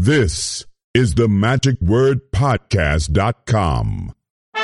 This is the MagicWordPodcast.com.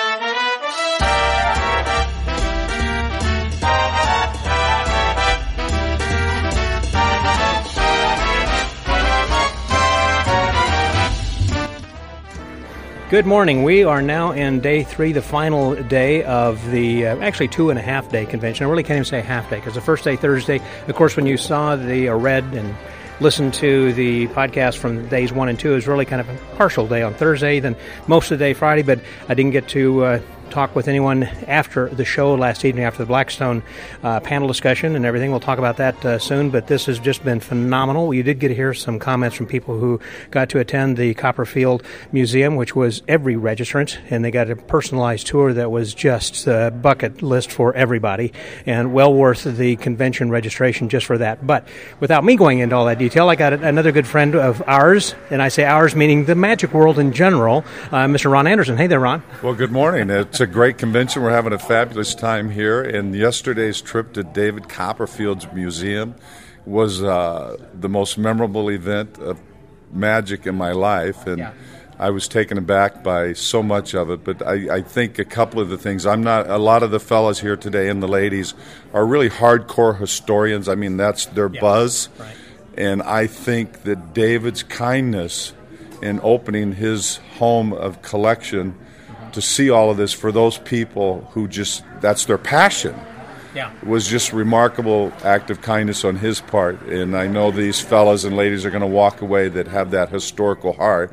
Good morning. We are now in day 3, the final day of the, actually 2.5-day convention. I really can't even say half day because the first day, Thursday, of course, when you saw the read and listened to the podcast from days 1 and 2, it was really kind of a partial day on Thursday, then most of the day Friday, but I didn't get to talk with anyone after the show last evening, after the Blackstone panel discussion and everything. We'll talk about that soon, but this has just been phenomenal. You did get to hear some comments from people who got to attend the Copperfield Museum, which was every registrant, and they got a personalized tour that was just a bucket list for everybody, and well worth the convention registration just for that. But without me going into all that detail, I got another good friend of ours, and I say ours meaning the magic world in general, Mr. Ron Anderson. Hey there, Ron. Well, good morning. It's a great convention. We're having a fabulous time here, and yesterday's trip to David Copperfield's museum was the most memorable event of magic in my life, and I was taken aback by so much of it. But I think a couple of the things, a lot of the fellas here today and the ladies are really hardcore historians. I mean, that's their buzz. Right. And I think that David's kindness in opening his home of collection to see all of this for those people who just, that's their passion. Yeah. Was just remarkable act of kindness on his part. And I know these fellas and ladies are going to walk away that have that historical heart,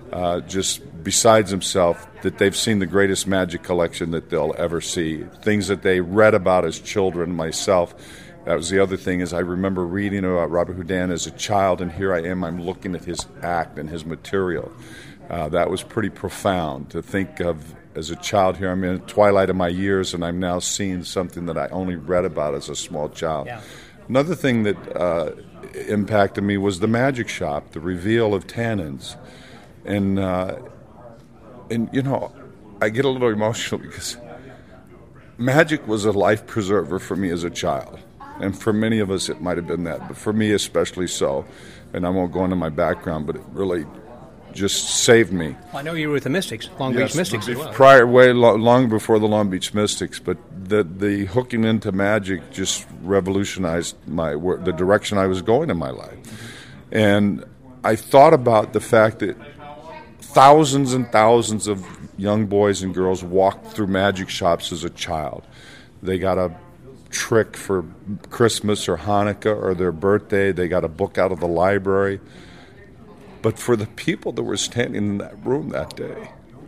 just besides himself, that they've seen the greatest magic collection that they'll ever see. Things that they read about as children, myself. That was the other thing, is I remember reading about Robert Houdin as a child, and here I am, I'm looking at his act and his material. That was pretty profound to think of as a child. Here I'm in the twilight of my years, and I'm now seeing something that I only read about as a small child. Yeah. Another thing that impacted me was the magic shop, the reveal of Tannins. And you know, I get a little emotional because magic was a life preserver for me as a child. And for many of us it might have been that, but for me especially so. And I won't go into my background, but it really just saved me. Well, I know you were with the Mystics, Long Beach Mystics as well. Long before the Long Beach Mystics, but the hooking into magic just revolutionized the direction I was going in my life. And I thought about the fact that thousands and thousands of young boys and girls walked through magic shops as a child. They got a trick for Christmas or Hanukkah or their birthday. They got a book out of the library. But for the people that were standing in that room that day,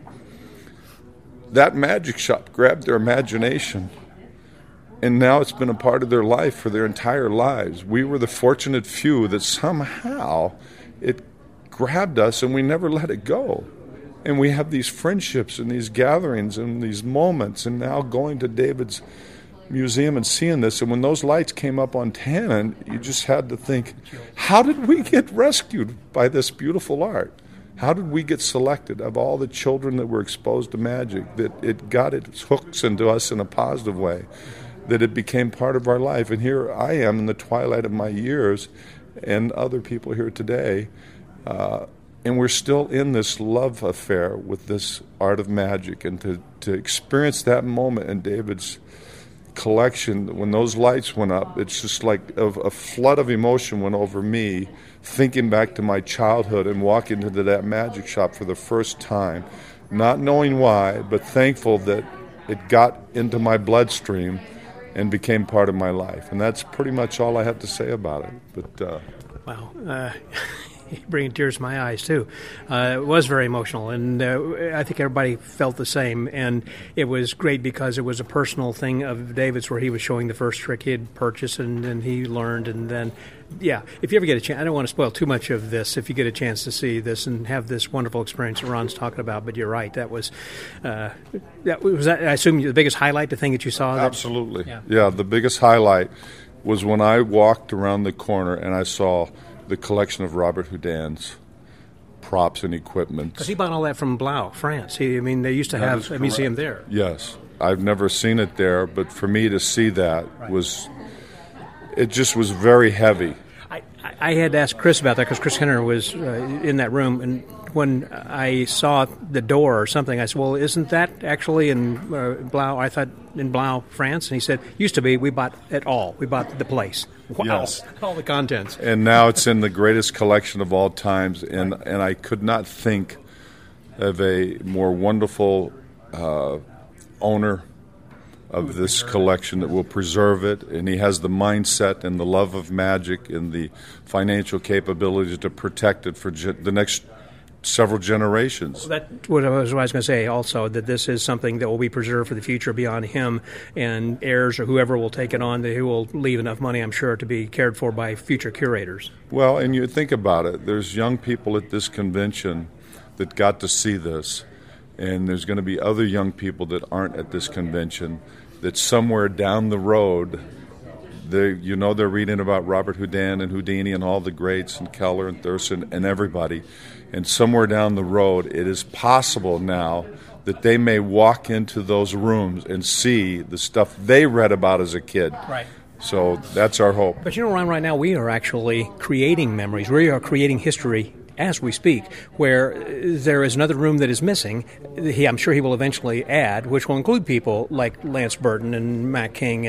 that magic shop grabbed their imagination, and now it's been a part of their life for their entire lives. We were the fortunate few that somehow it grabbed us and we never let it go. And we have these friendships and these gatherings and these moments, and now going to David's museum and seeing this, and when those lights came up on Tannen, you just had to think, how did we get rescued by this beautiful art? How did we get selected of all the children that were exposed to magic, that it got its hooks into us in a positive way, that it became part of our life? And here I am in the twilight of my years, and other people here today, and we're still in this love affair with this art of magic. And to experience that moment in David's collection, when those lights went up, it's just like a flood of emotion went over me, thinking back to my childhood and walking into that magic shop for the first time, not knowing why, but thankful that it got into my bloodstream and became part of my life. And that's pretty much all I have to say about it. But wow. Bringing tears to my eyes, too. It was very emotional, and I think everybody felt the same. And it was great because it was a personal thing of David's where he was showing the first trick he had purchased, and then he learned. And then, if you ever get a chance, I don't want to spoil too much of this, if you get a chance to see this and have this wonderful experience that Ron's talking about. But you're right, that was I assume, the biggest highlight, the thing that you saw? Absolutely. Yeah, the biggest highlight was when I walked around the corner and I saw the collection of Robert Houdin's props and equipment. Because he bought all that from Blau, France. They used to have a museum there. Yes. I've never seen it there, but for me to see that was, it just was very heavy. I had asked Chris about that because Chris Kenner was in that room, and when I saw the door or something, I said, well, isn't that actually in Blau? I thought in Blau, France. And he said, used to be. We bought it all. We bought the place. Wow. Yes. All the contents. And now it's in the greatest collection of all times, and I could not think of a more wonderful owner of this collection that will preserve it, and he has the mindset and the love of magic and the financial capabilities to protect it for the next several generations. That's what I was going to say also, that this is something that will be preserved for the future beyond him, and heirs or whoever will take it on, who will leave enough money, I'm sure, to be cared for by future curators. Well, and you think about it, there's young people at this convention that got to see this, and there's going to be other young people that aren't at this convention that somewhere down the road, they're reading about Robert Houdin and Houdini and all the greats and Keller and Thurston and everybody, and somewhere down the road it is possible now that they may walk into those rooms and see the stuff they read about as a kid. Right. So that's our hope. But Ron, right now we are actually creating memories. We are creating history as we speak, where there is another room that is missing. I'm sure he will eventually add, which will include people like Lance Burton and Matt King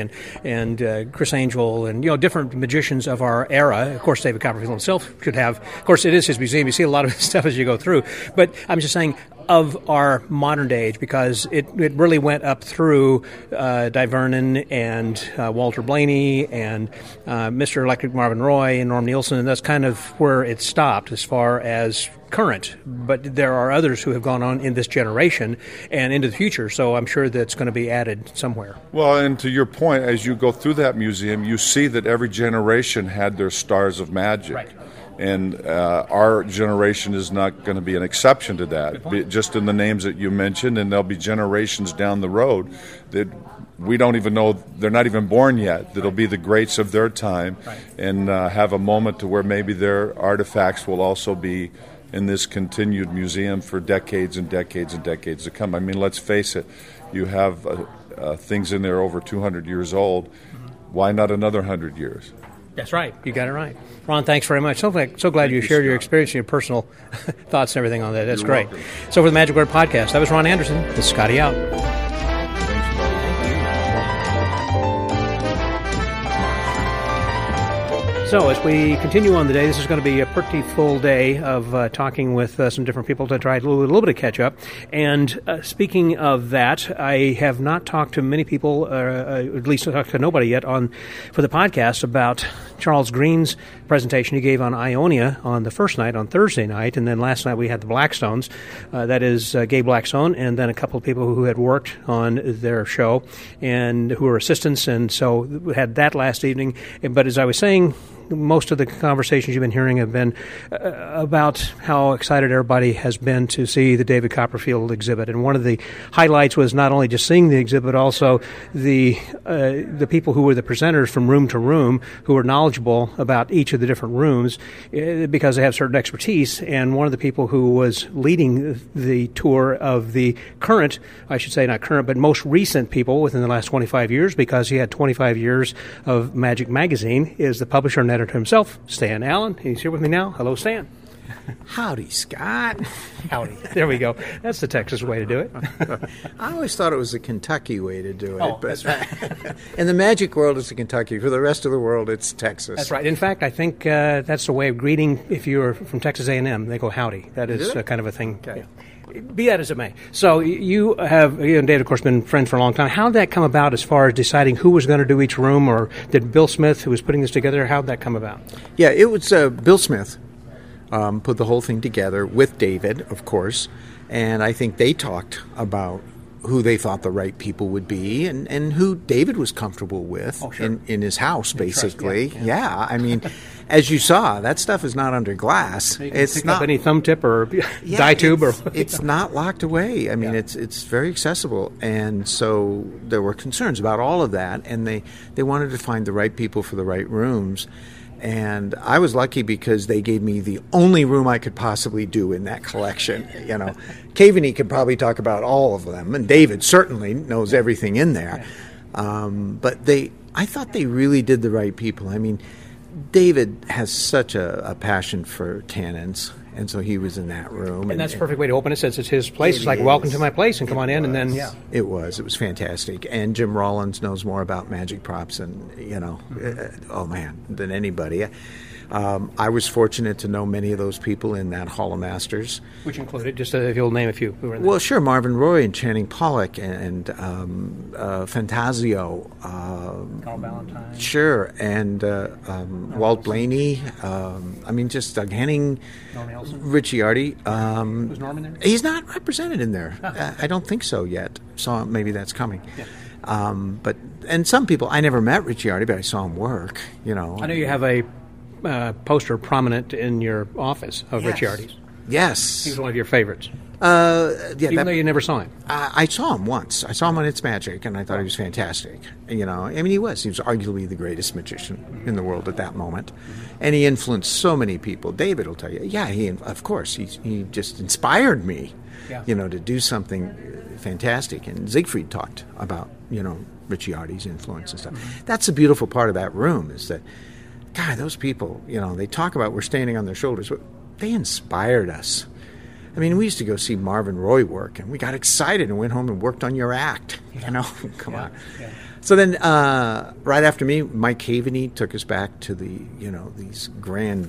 and Chris Angel and different magicians of our era. Of course, David Copperfield himself could have. Of course, it is his museum. You see a lot of stuff as you go through. But I'm just saying, of our modern day age, because it really went up through Di Vernon and Walter Blaney and Mr. Electric Marvin Roy and Norm Nielsen, and that's kind of where it stopped as far as current. But there are others who have gone on in this generation and into the future, so I'm sure that's going to be added somewhere. Well, and to your point, as you go through that museum, you see that every generation had their stars of magic. Right. And our generation is not going to be an exception to that, just in the names that you mentioned, and there'll be generations down the road that we don't even know, they're not even born yet, that'll be the greats of their time, and have a moment to where maybe their artifacts will also be in this continued museum for decades and decades and decades to come. I mean, let's face it, you have things in there over 200 years old. Why not another 100 years? That's right. You got it right. Ron, thanks very much. So glad you shared your experience and your personal thoughts and everything on that. That's You're great. welcome. So for the Magic Word Podcast, that was Ron Anderson. This is Scotty out. So as we continue on the day, this is going to be a pretty full day of talking with some different people to try a little bit of catch up. And speaking of that, I have not talked to many people, at least talked to nobody yet for the podcast about Charles Green's presentation he gave on Ionia on the first night, on Thursday night, and then last night we had the Blackstones. That is Gabe Blackstone, and then a couple of people who had worked on their show and who were assistants, and so we had that last evening. But as I was saying, most of the conversations you've been hearing have been about how excited everybody has been to see the David Copperfield exhibit. And one of the highlights was not only just seeing the exhibit, but also the people who were the presenters from room to room who were knowledgeable about each of the different rooms because they have certain expertise. And one of the people who was leading the tour of the current, I should say not current, but most recent people within the last 25 years, because he had 25 years of Magic Magazine, is the publisher and editor himself, Stan Allen. He's here with me now. Hello, Stan. Howdy, Scott. Howdy. There we go. That's the Texas way to do it. I always thought it was the Kentucky way to do it. Oh, but that's right. in the magic world, it's the Kentucky. For the rest of the world, it's Texas. That's right. In fact, I think that's the way of greeting if you're from Texas A&M. They go howdy. That is kind of a thing. Okay. Yeah. Be that as it may. So you and David, of course, been friends for a long time. How did that come about as far as deciding who was going to do each room, or did Bill Smith, who was putting this together, how did that come about? Yeah, it was Bill Smith put the whole thing together with David, of course, and I think they talked about who they thought the right people would be and who David was comfortable with in his house, basically. Yeah, I mean, as you saw, that stuff is not under glass. You can pick up any thumb tip or dye tube. It's not locked away. I mean, it's very accessible. And so there were concerns about all of that, and they wanted to find the right people for the right rooms. And I was lucky because they gave me the only room I could possibly do in that collection. You know, Caveney could probably talk about all of them, and David certainly knows everything in there. But I thought they really did the right people. I mean, David has such a passion for tannins, and so he was in that room. And that's a perfect way to open it, since it's his place. It's like, welcome to my place, and come on in, and then, yeah. It was fantastic. And Jim Rollins knows more about magic props and, than anybody. I was fortunate to know many of those people in that Hall of Masters. Which included, just if you'll name a few who were in there. Well, sure, Marvin Roy and Channing Pollock and Fantasio. Carl Valentine. Sure, and Walt Blaney. Just Doug Henning. Norman Elson. Ricciardi. Was Norman there? He's not represented in there. I don't think so yet. So maybe that's coming. Yeah. And some people, I never met Ricciardi, but I saw him work. I know you have a poster prominent in your office of Ricciardi's. Yes. He was one of your favorites. Even though you never saw him. I saw him once. I saw him on It's Magic, and I thought he was fantastic. He was. He was arguably the greatest magician in the world at that moment. And he influenced so many people. David will tell you, he just inspired me, to do something fantastic. And Siegfried talked about, Ricciardi's influence and stuff. Mm-hmm. That's the beautiful part of that room, is that, God, those people, they talk about we're standing on their shoulders, but they inspired us. I mean, we used to go see Marvin Roy work, and we got excited and went home and worked on your act. Come on. Yeah. So then, right after me, Mike Caveney took us back to the, these grand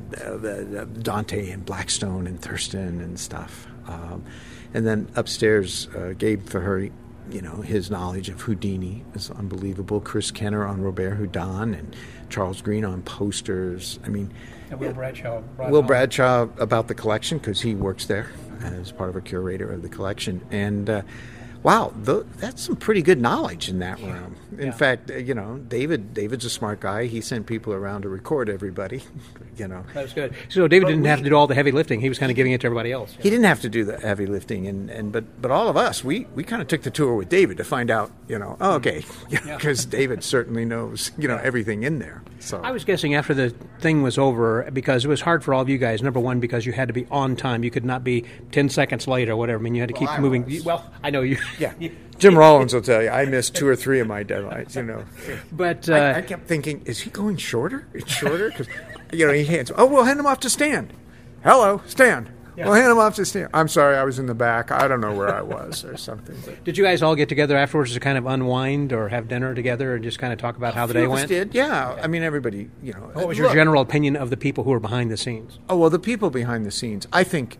Dante and Blackstone and Thurston and stuff. And then upstairs, Gabe Fahuri, his knowledge of Houdini is unbelievable. Chris Kenner on Robert Houdin and Charles Green on posters. And Will Bradshaw. Will Bradshaw about the collection, because he works there as part of a curator of the collection. And that's some pretty good knowledge in that room. In fact, David's a smart guy. He sent people around to record everybody. That was good. So David didn't have to do all the heavy lifting. He was kind of giving it to everybody else. He didn't have to do the heavy lifting, but all of us, we kind of took the tour with David to find out, because David certainly knows, everything in there. So I was guessing after the thing was over, because it was hard for all of you guys. Number one, because you had to be on time. You could not be 10 seconds late or whatever. You had to keep moving. I know you. Yeah. Jim Rollins will tell you, I missed 2 or 3 of my deadlines, But I kept thinking, is he going shorter? It's shorter? Because, he hands, we'll hand him off to Stan. Hello, Stan. Yeah. We'll hand him off to Stan. I'm sorry, I was in the back. I don't know where I was or something. Did you guys all get together afterwards to kind of unwind or have dinner together and just kind of talk about how the day went? Did, yeah. Everybody, What was your general opinion of the people who were behind the scenes? Oh, well, the people behind the scenes, I think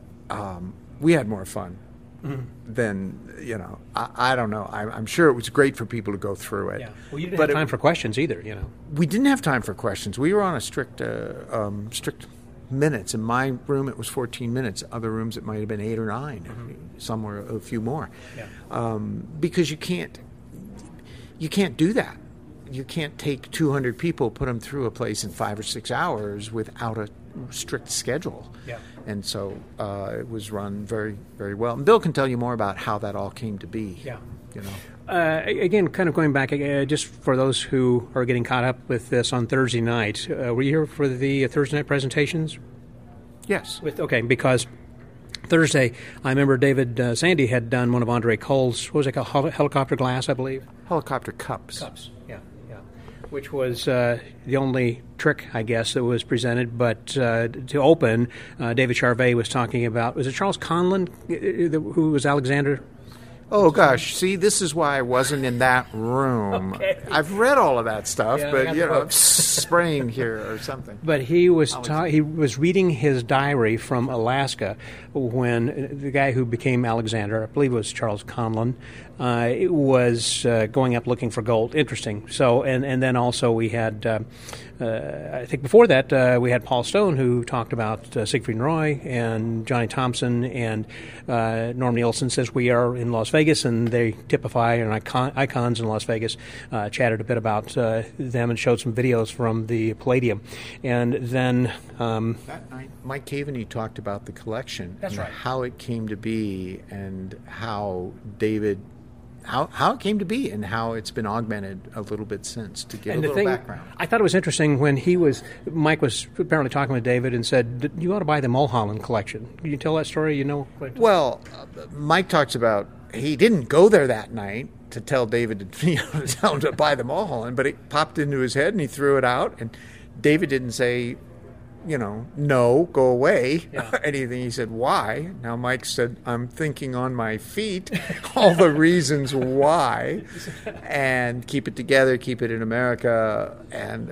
we had more fun. Mm-hmm. Then, I don't know. I'm sure it was great for people to go through it. Yeah. Well, you didn't have time for questions either, We didn't have time for questions. We were on a strict minutes. In my room, it was 14 minutes. Other rooms, it might have been 8 or 9. Mm-hmm. Some were a few more. Yeah. Because you can't do that. You can't take 200 people, put them through a place in 5 or 6 hours without a strict schedule. Yeah. And so it was run very, very well. And Bill can tell you more about how that all came to be. Yeah. Again, kind of going back, just for those who are getting caught up with this on Thursday night, were you here for the Thursday night presentations? Yes. Because Thursday, I remember David Sandy had done one of Andre Cole's, what was it called, Helicopter Glass, I believe? Helicopter Cups. Yeah. Which was the only trick, I guess, that was presented. But to open, David Charvet was talking about, was it Charles Conlon, who was Alexander? Oh, gosh. See, this is why I wasn't in that room. Okay. I've read all of that stuff, but, I'm spraying here or something. But he was he was reading his diary from Alaska when the guy who became Alexander, I believe it was Charles Conlon, was going up looking for gold. Interesting. So, and then also we had, I think before that, we had Paul Stone, who talked about Siegfried and Roy and Johnny Thompson, and Norm Nielsen says we are in Las Vegas, and they typify and icons in Las Vegas. Chatted a bit about them and showed some videos from the Palladium. And then that night, Mike Caveney talked about the collection. That's right. How it came to be, and how David... How it came to be, and how it's been augmented a little bit since, to give a little background. I thought it was interesting when Mike was apparently talking with David and said, you ought to buy the Mulholland collection. Can you tell that story? Well, Mike talks about he didn't go there that night to tell David to tell him to buy the Mulholland, but it popped into his head and he threw it out, and David didn't say, no, go away, anything. He said, why? Now Mike said, I'm thinking on my feet, all the reasons why, and keep it together, keep it in America, and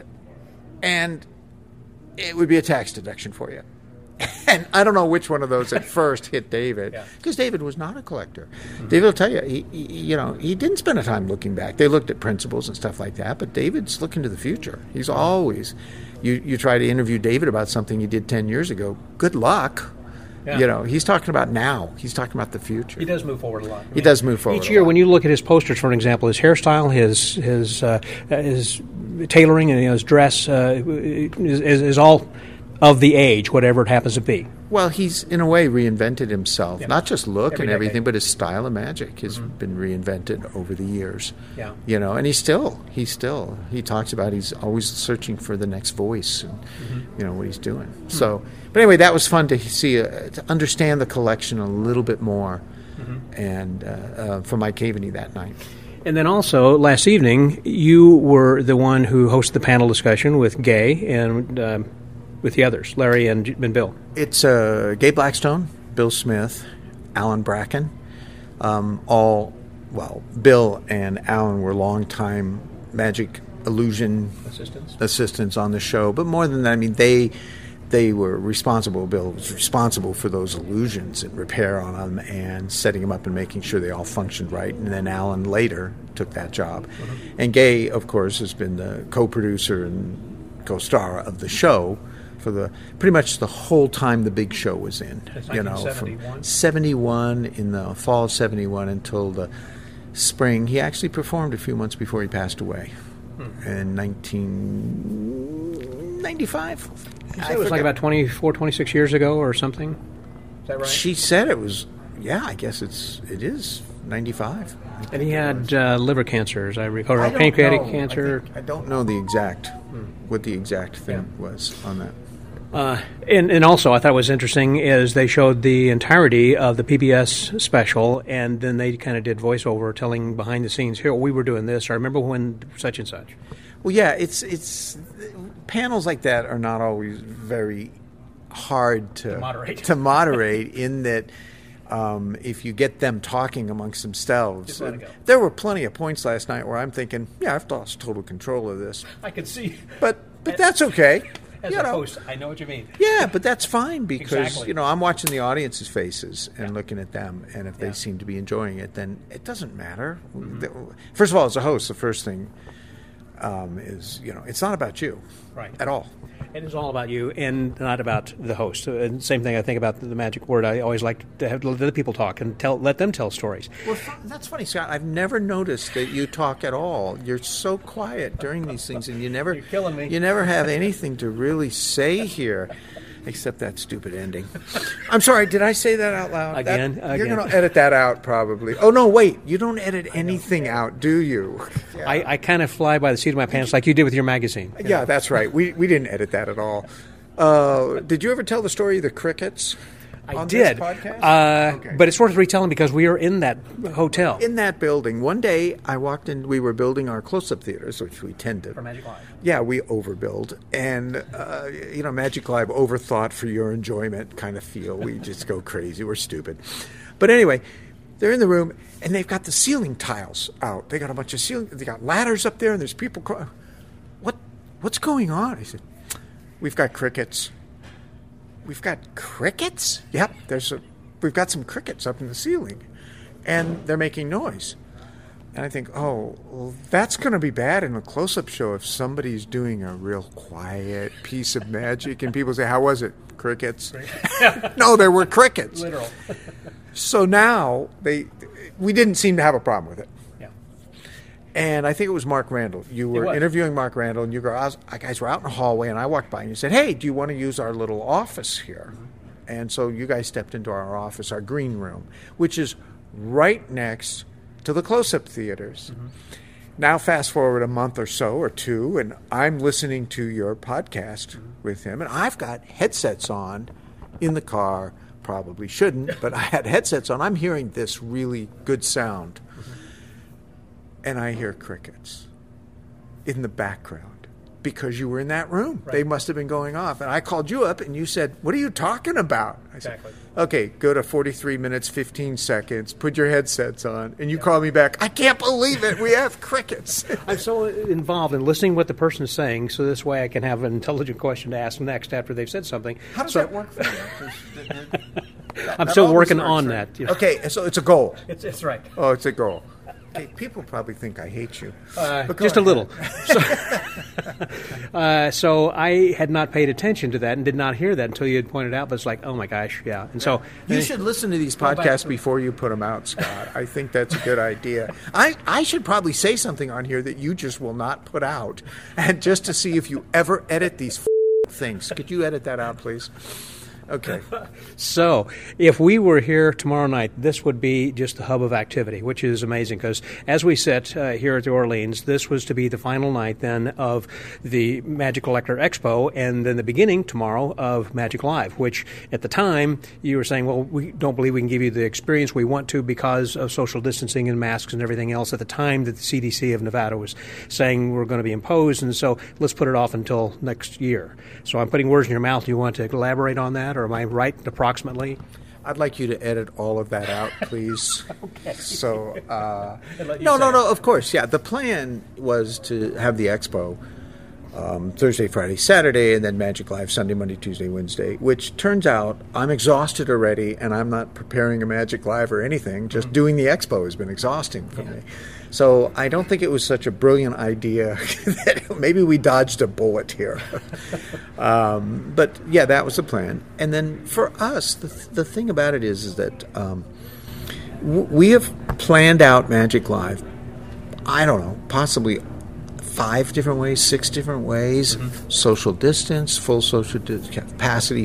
it would be a tax deduction for you. And I don't know which one of those at first hit David, because David was not a collector. Mm-hmm. David will tell you, he didn't spend a time looking back. They looked at principles and stuff like that, but David's looking to the future. He's always, you try to interview David about something he did 10 years ago, good luck. Yeah. He's talking about now. He's talking about the future. He does move forward a lot. He does move forward each year. When you look at his posters, for example, his hairstyle, his tailoring, and his dress is all of the age, whatever it happens to be. Well, he's in a way reinvented himself, not just look and everything, but his style of magic has been reinvented over the years. Yeah, and he talks about he's always searching for the next voice and what he's doing. So, but anyway, that was fun to see, to understand the collection a little bit more, and for Mike Caveney that night. And then also, last evening, you were the one who hosted the panel discussion with Gay and with the others, Larry and Bill. It's Gay Blackstone, Bill Smith, Alan Bracken. Bill and Alan were longtime magic illusion assistants on the show. But more than that, I mean, they were responsible. Bill was responsible for those illusions and repair on them and setting them up and making sure they all functioned right. And then Alan later took that job. And Gay, of course, has been the co-producer and co-star of the show for pretty much the whole time the big show was in. From 71 in the fall of 71 until the spring. He actually performed a few months before he passed away in 1995. It was like about 24, 26 years ago or something. Is that right? She said it was. Yeah, I guess it is 95. And he had liver cancer, as I recall, or pancreatic cancer. I don't know the exact what the exact thing was on that. And also, I thought it was interesting is they showed the entirety of the PBS special, and then they kind of did voiceover telling behind the scenes, here, we were doing this, or I remember when such and such. Well, yeah, it's panels like that are not always very hard to moderate in that if you get them talking amongst themselves. There were plenty of points last night where I'm thinking, I've lost total control of this. I could see. But that's okay. As a host, I know what you mean. Yeah, but that's fine because, I'm watching the audience's faces and looking at them, and if they seem to be enjoying it, then it doesn't matter. First of all, as a host, the first thing is, it's not about you at all. It is all about you and not about the host. And same thing I think about the magic word. I always like to have let the people talk and let them tell stories. Well, that's funny, Scott. I've never noticed that you talk at all. You're so quiet during these things, and You're killing me. You never have anything to really say here. Except that stupid ending. I'm sorry, did I say that out loud? Again. You're going to edit that out, probably. Oh, no, wait. You don't edit anything out, do you? Yeah. I kind of fly by the seat of my pants like you did with your magazine. Yeah, that's right. We didn't edit that at all. Did you ever tell the story of the crickets? I did. Okay. But it's worth retelling because we are in that hotel. In that building. One day I walked in, we were building our close-up theaters, which we tend to. For Magic Live. Yeah, we overbuild. And, Magic Live overthought for your enjoyment kind of feel. We just go crazy. We're stupid. But anyway, they're in the room, and they've got the ceiling tiles out. They got a bunch of ceiling. They got ladders up there, and there's people crying. What's going on? I said, we've got crickets. We've got crickets? Yep, we've got some crickets up in the ceiling, and they're making noise. And I think, well, that's going to be bad in a close-up show if somebody's doing a real quiet piece of magic, and people say, how was it? Crickets? No, there were crickets. Literal. So now, we didn't seem to have a problem with it. And I think it was Mark Randall. You were interviewing Mark Randall, and you guys were out in the hallway, and I walked by, and you said, hey, do you want to use our little office here? And so you guys stepped into our office, our green room, which is right next to the close-up theaters. Now fast forward a month or so, or two, and I'm listening to your podcast with him, and I've got headsets on in the car. Probably shouldn't, but I had headsets on. I'm hearing this really good sound. And I hear crickets in the background. because you were in that room. Right. They must have been going off. And I called you up and you said, what are you talking about? I Exactly. said, okay, go to 43 minutes, 15 seconds, put your headsets on. And you call me back, I can't believe it. We have crickets. I'm so involved in listening what the person is saying, so this way I can have an intelligent question to ask next after they've said something. How does that work for you? I'm still working on that. You know. Okay, so it's a goal. It's right. Oh, it's a goal. Okay, people probably think I hate you. But go Just a ahead. little. So I had not paid attention to that and did not hear that until you had pointed out. But it's like, oh my gosh, yeah. And so You should listen to these podcasts before you put them out, Scott. I think that's a good idea. I should probably say something on here that you just will not put out, and just to see if you ever edit these things. Could you edit that out, please? Okay. So, if we were here tomorrow night, this would be just the hub of activity, which is amazing because as we sit here at the Orleans, this was to be the final night then of the Magic Collector Expo and then the beginning tomorrow of Magic Live, which at the time you were saying, well, we don't believe we can give you the experience we want to because of social distancing and masks and everything else at the time that the CDC of Nevada was saying we're going to be imposed, and so let's put it off until next year. So I'm putting words in your mouth. Do you want to elaborate on that? Or am I right approximately? I'd like you to edit all of that out, please. Okay. So, let you no, say it. of course, yeah. The plan was to have the expo Thursday, Friday, Saturday, and then Magic Live Sunday, Monday, Tuesday, Wednesday, which turns out I'm exhausted already, and I'm not preparing a Magic Live or anything. Just doing the expo has been exhausting for me. So I don't think it was such a brilliant idea that maybe we dodged a bullet here. But yeah, that was the plan. And then for us, the thing about it is that we have planned out Magic Live, I don't know, possibly 5 different ways, 6 different ways. Social distance, full social capacity,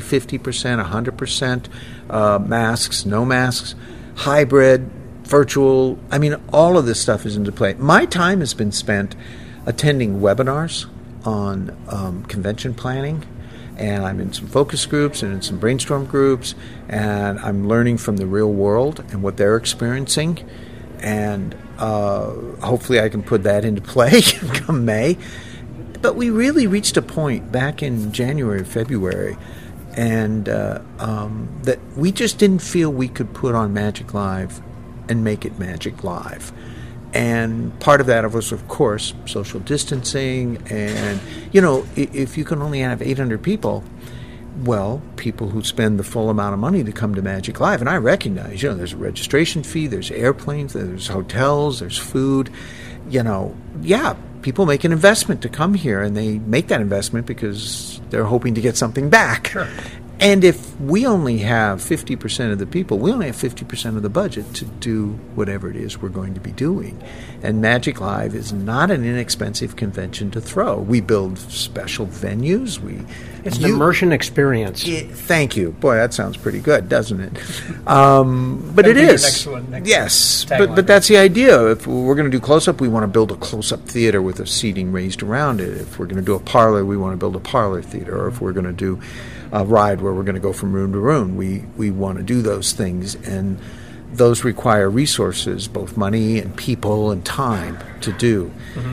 50%, 100%, masks, no masks, hybrid, virtual. I mean, all of this stuff is into play. My time has been spent attending webinars on convention planning, and I'm in some focus groups and in some brainstorm groups, and I'm learning from the real world and what they're experiencing, and hopefully I can put that into play come May. But we really reached a point back in January, February, and that we just didn't feel we could put on Magic Live and make it Magic Live. And part of that was, of course, social distancing. And, you know, if you can only have 800 people, well, people who spend the full amount of money to come to Magic Live, and I recognize, you know, there's a registration fee, there's airplanes, there's hotels, there's food, you know, yeah, people make an investment to come here, and they make that investment because they're hoping to get something back. Sure. And if we only have 50% of the people, we only have 50% of the budget to do whatever it is we're going to be doing. And Magic Live is not an inexpensive convention to throw. We build special venues. It's an immersion experience. Thank you. Boy, that sounds pretty good, doesn't it? But it is. Yes, but that's the idea. If we're going to do close-up, we want to build a close-up theater with a seating raised around it. If we're going to do a parlor, we want to build a parlor theater. Or if we're going to do a ride where we're going to go from room to room, we want to do those things. And those require resources, both money and people and time to do.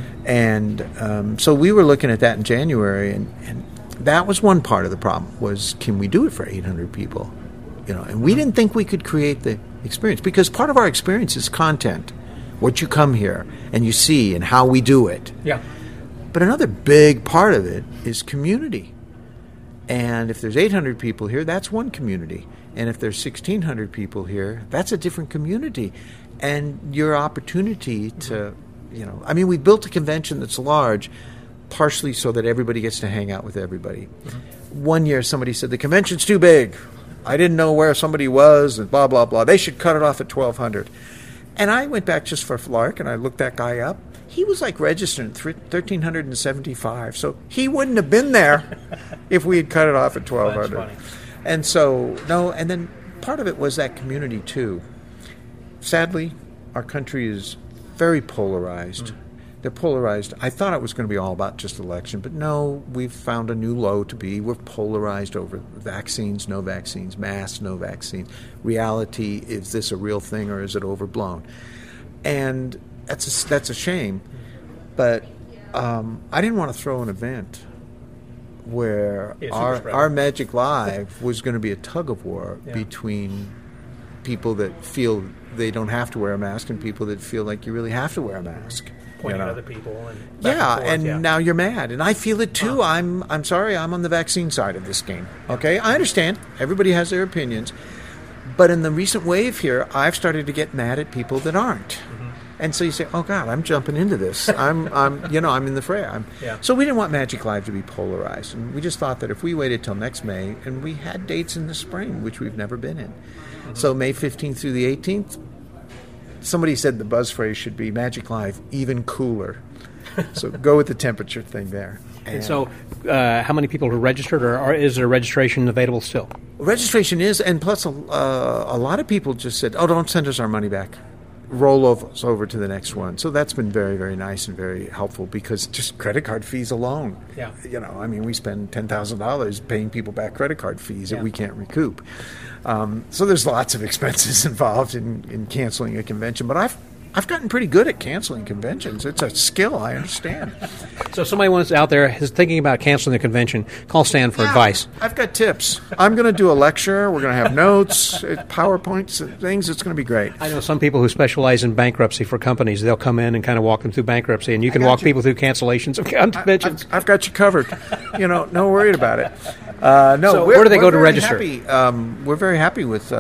And so we were looking at that in January, and that was one part of the problem, was can we do it for 800 people? You know, and we didn't think we could create the experience, because part of our experience is content, what you come here and you see and how we do it. Yeah. But another big part of it is community. And if there's 800 people here, that's one community. And if there's 1,600 people here, that's a different community. And your opportunity to, you know, I mean, we built a convention that's large, partially so that everybody gets to hang out with everybody. One year somebody said, the convention's too big. I didn't know where somebody was, and blah, blah, blah. They should cut it off at 1,200. And I went back just for Flark, and I looked that guy up. He was like registered at 1,375, so he wouldn't have been there if we had cut it off at 1,200. That's funny. And so, no, and then part of it was that community, too. Sadly, our country is very polarized. They're polarized. I thought it was going to be all about just election, but no, we've found a new low to be. We're polarized over vaccines, no vaccines, masks, no vaccines. Reality, is this a real thing or is it overblown? And that's a shame. But I didn't want to throw an event where Yeah, super spreader. our Magic Live was going to be a tug of war between people that feel they don't have to wear a mask and people that feel like you really have to wear a mask. Pointing you know? at other people. And back Yeah, and forth, now you're mad, and I feel it too. I'm sorry, I'm on the vaccine side of this game. Okay, I understand. Everybody has their opinions, but in the recent wave here, I've started to get mad at people that aren't. And so you say, "Oh God, I'm jumping into this. I'm in the fray." So we didn't want Magic Live to be polarized, and we just thought that if we waited till next May, and we had dates in the spring, which we've never been in, so May 15th through the 18th. Somebody said the buzz phrase should be Magic Live even cooler. So go with the temperature thing there. And so, how many people are registered, or is there registration available still? Registration is, and plus a lot of people just said, "Oh, don't send us our money back. Roll us over to the next one." So that's been very, very nice and very helpful because just credit card fees alone. Yeah. I mean, we spend $10,000 paying people back credit card fees that we can't recoup. So there's lots of expenses involved in canceling a convention. But I've gotten pretty good at canceling conventions. It's a skill, I understand. So if somebody wants out there is thinking about canceling the convention, call Stan for advice. I've got tips. I'm going to do a lecture. We're going to have notes, PowerPoints, and things. It's going to be great. I know some people who specialize in bankruptcy for companies. They'll come in and kind of walk them through bankruptcy, and you can walk people through cancellations of conventions. I've got you covered. No worried about it. So where do they go to register? We're very happy with.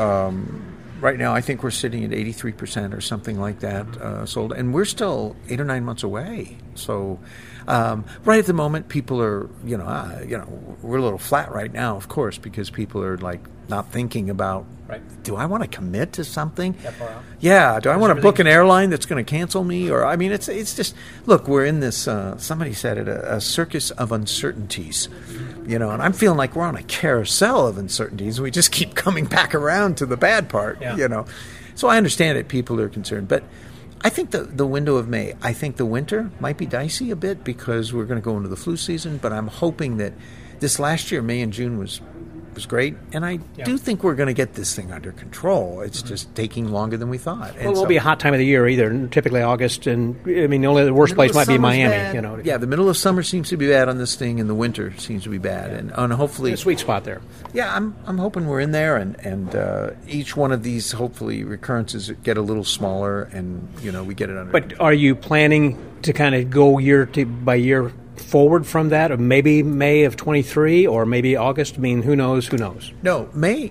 Right now, I think we're sitting at 83% or something like that sold, and we're still 8 or 9 months away. So, right at the moment, people are, we're a little flat right now, of course, because people are like not thinking about, do I want to commit to something? Yeah, do I want to book an airline that's going to cancel me? Or I mean, it's just look, we're in this. Somebody said it, a circus of uncertainties. And I'm feeling like we're on a carousel of uncertainties. We just keep coming back around to the bad part, So I understand that people are concerned. But I think the window of May, I think the winter might be dicey a bit because we're going to go into the flu season. But I'm hoping that this last year, May and June, was great. And I do think we're going to get this thing under control. It's just taking longer than we thought. Well, it won't be a hot time of the year either. Typically August, and I mean, the worst place might be Miami. Yeah, the middle of summer seems to be bad on this thing, and the winter seems to be bad. And hopefully... a sweet spot there. Yeah, I'm hoping we're in there, and each one of these, hopefully, recurrences get a little smaller, and, we get it under But are you planning to kind of go year by year forward from that, or maybe May of 23 or maybe August? I mean, who knows? No, May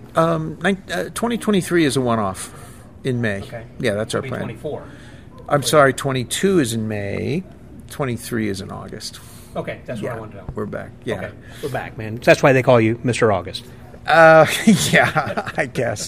2023 is a one-off in May. Okay. Yeah, that's our plan. 24. I'm sorry, 22 is in May, 23 is in August. Okay, that's what I wanted to know. We're back. Yeah. Okay, we're back, man. That's why they call you Mr. August. Yeah, I guess.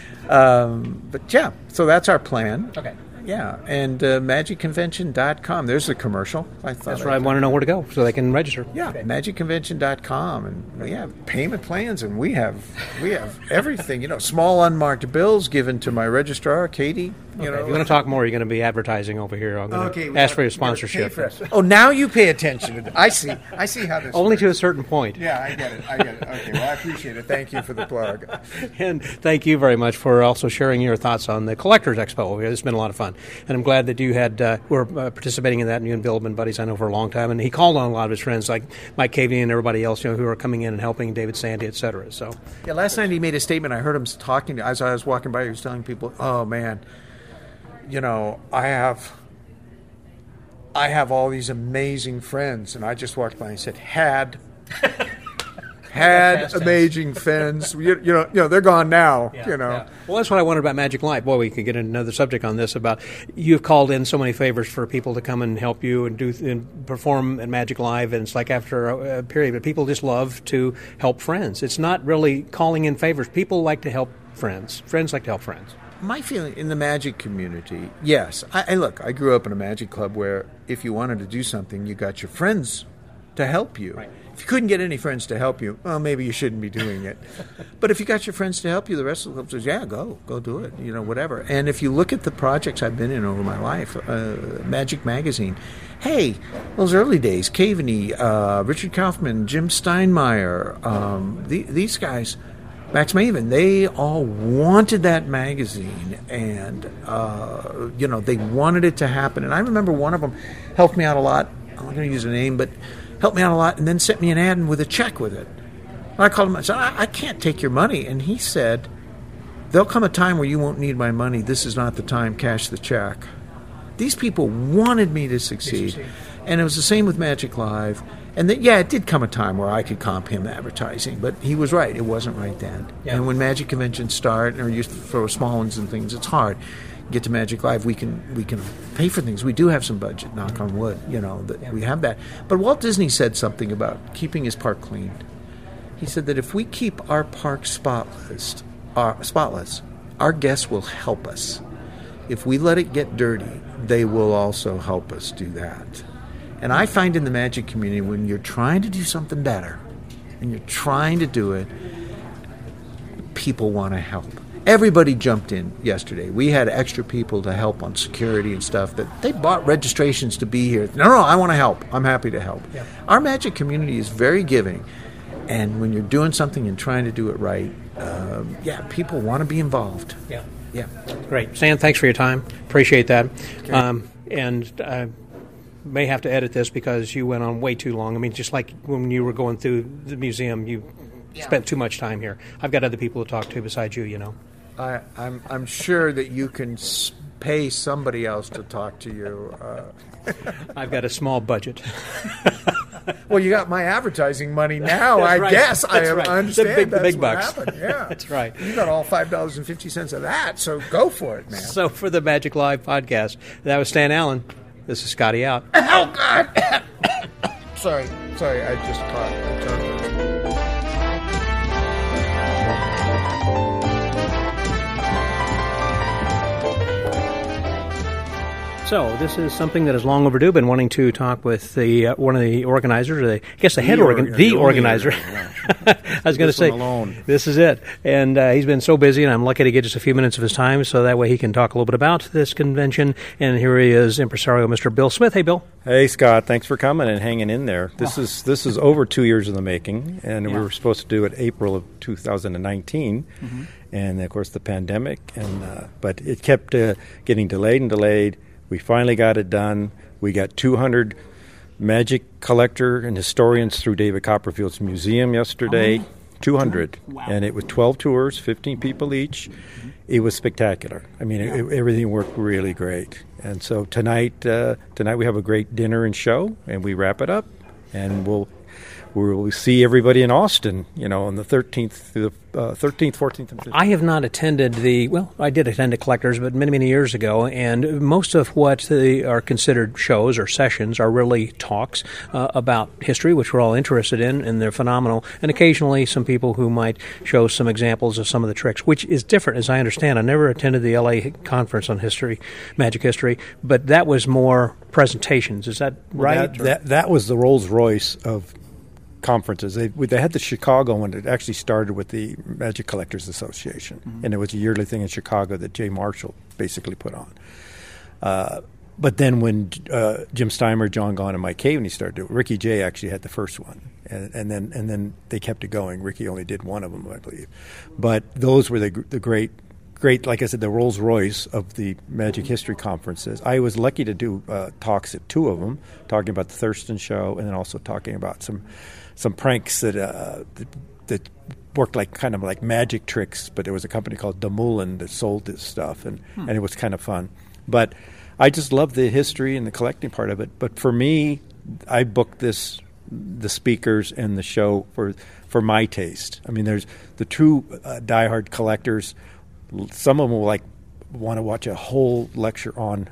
But yeah, so that's our plan. Okay. Yeah, and magicconvention.com. There's the commercial. That's where I want to know where to go so they can register. Yeah, okay. Magicconvention.com, and we have payment plans, and we have everything. Small unmarked bills given to my registrar, Katie. If you want to talk more, you're going to be advertising over here. I'm going to ask for your sponsorship. Oh, now you pay attention. I see how this Only works. to a certain point. Yeah, I get it. Okay, well, I appreciate it. Thank you for the plug. And thank you very much for also sharing your thoughts on the Collectors Expo over here. It's been a lot of fun. And I'm glad that you were participating in that, and you and Bill have been buddies, I know, for a long time. And he called on a lot of his friends like Mike Cavey and everybody else, who are coming in and helping, David Sandy, et cetera. So, yeah, last night he made a statement. I heard him talking as I was walking by. He was telling people, "Oh man, I have all these amazing friends," and I just walked by and said, "Had amazing friends. They're gone now. Yeah. Well, that's what I wondered about Magic Live. Boy, we could get into another subject on this about you've called in so many favors for people to come and help you and perform at Magic Live, and it's like after a period, but people just love to help friends. It's not really calling in favors. People like to help friends. Friends like to help friends. My feeling in the magic community, yes. I grew up in a magic club where if you wanted to do something, you got your friends to help you. Right. If you couldn't get any friends to help you, well, maybe you shouldn't be doing it. But if you got your friends to help you, the rest of the club says, yeah, go do it, whatever. And if you look at the projects I've been in over my life, Magic Magazine, hey, those early days, Caveney, Richard Kaufman, Jim Steinmeier, these guys, Max Maven, they all wanted that magazine, and they wanted it to happen. And I remember one of them helped me out a lot. I'm not going to use a name, but helped me out a lot, and then sent me an ad with a check with it. And I called him and said, I can't take your money. And he said, there'll come a time where you won't need my money. This is not the time. Cash the check. These people wanted me to succeed. And it was the same with Magic Live. And it did come a time where I could comp him advertising, but he was right. It wasn't right then. Yeah. And when Magic conventions start, or you throw small ones and things, it's hard. Get to Magic Live, we can pay for things. We do have some budget, knock on wood, we have that. But Walt Disney said something about keeping his park clean. He said that if we keep our park spotless, our guests will help us. If we let it get dirty, they will also help us do that. And I find in the Magic community, when you're trying to do something better, and you're trying to do it, people want to help. Everybody jumped in yesterday. We had extra people to help on security and stuff that they bought registrations to be here. No, I want to help. I'm happy to help. Yeah. Our Magic community is very giving. And when you're doing something and trying to do it right, people want to be involved. Yeah. Yeah. Great. Stan, thanks for your time. Appreciate that. Okay. And may have to edit this because you went on way too long. I mean, just like when you were going through the museum, you spent too much time here. I've got other people to talk to besides you, I'm sure that you can pay somebody else to talk to you. I've got a small budget. Well, you got my advertising money now, I guess. I understand the big bucks. Happened. Yeah. That's right. You got all $5.50 of that, so go for it, man. So for the Magic Live podcast, that was Stan Allen. This is Scotty out. Oh, God! Sorry, I just caught a tongue. So this is something that is long overdue. Been wanting to talk with the one of the organizers, or the organizer. I was going to say, this is it. And he's been so busy, and I'm lucky to get just a few minutes of his time, so that way he can talk a little bit about this convention. And here he is, impresario Mr. Bill Smith. Hey, Bill. Hey, Scott. Thanks for coming and hanging in there. This is over 2 years in the making, and we were supposed to do it April of 2019. Mm-hmm. And, of course, the pandemic. But it kept getting delayed and delayed. We finally got it done. We got 200 Magic collector and historians through David Copperfield's museum yesterday. 200. Wow. And it was 12 tours, 15 people each. Mm-hmm. It was spectacular. I mean, everything worked really great. And so tonight we have a great dinner and show, and we wrap it up. And we'll see everybody in Austin, on the 13th, 14th, and 15th. I have not attended I did attend a Collectors, but many, many years ago, and most of what are considered shows or sessions are really talks about history, which we're all interested in, and they're phenomenal, and occasionally some people who might show some examples of some of the tricks, which is different, as I understand. I never attended the LA conference on history, Magic history, but that was more presentations. Is that right? That was the Rolls-Royce of conferences. They had the Chicago one that actually started with the Magic Collectors Association, mm-hmm. and it was a yearly thing in Chicago that Jay Marshall basically put on. But then when Jim Steimer, John Gahn, and Mike Caveney started doing it, Ricky Jay actually had the first one, and then they kept it going. Ricky only did one of them, I believe. But those were the great, like I said, the Rolls Royce of the Magic History conferences. I was lucky to do talks at two of them, talking about the Thurston show, and then also talking about some pranks that worked kind of like magic tricks. But there was a company called Demulin that sold this stuff, and it was kind of fun. But I just love the history and the collecting part of it. But for me, I booked the speakers and the show for my taste. I mean, there's the true diehard collectors. Some of them will want to watch a whole lecture on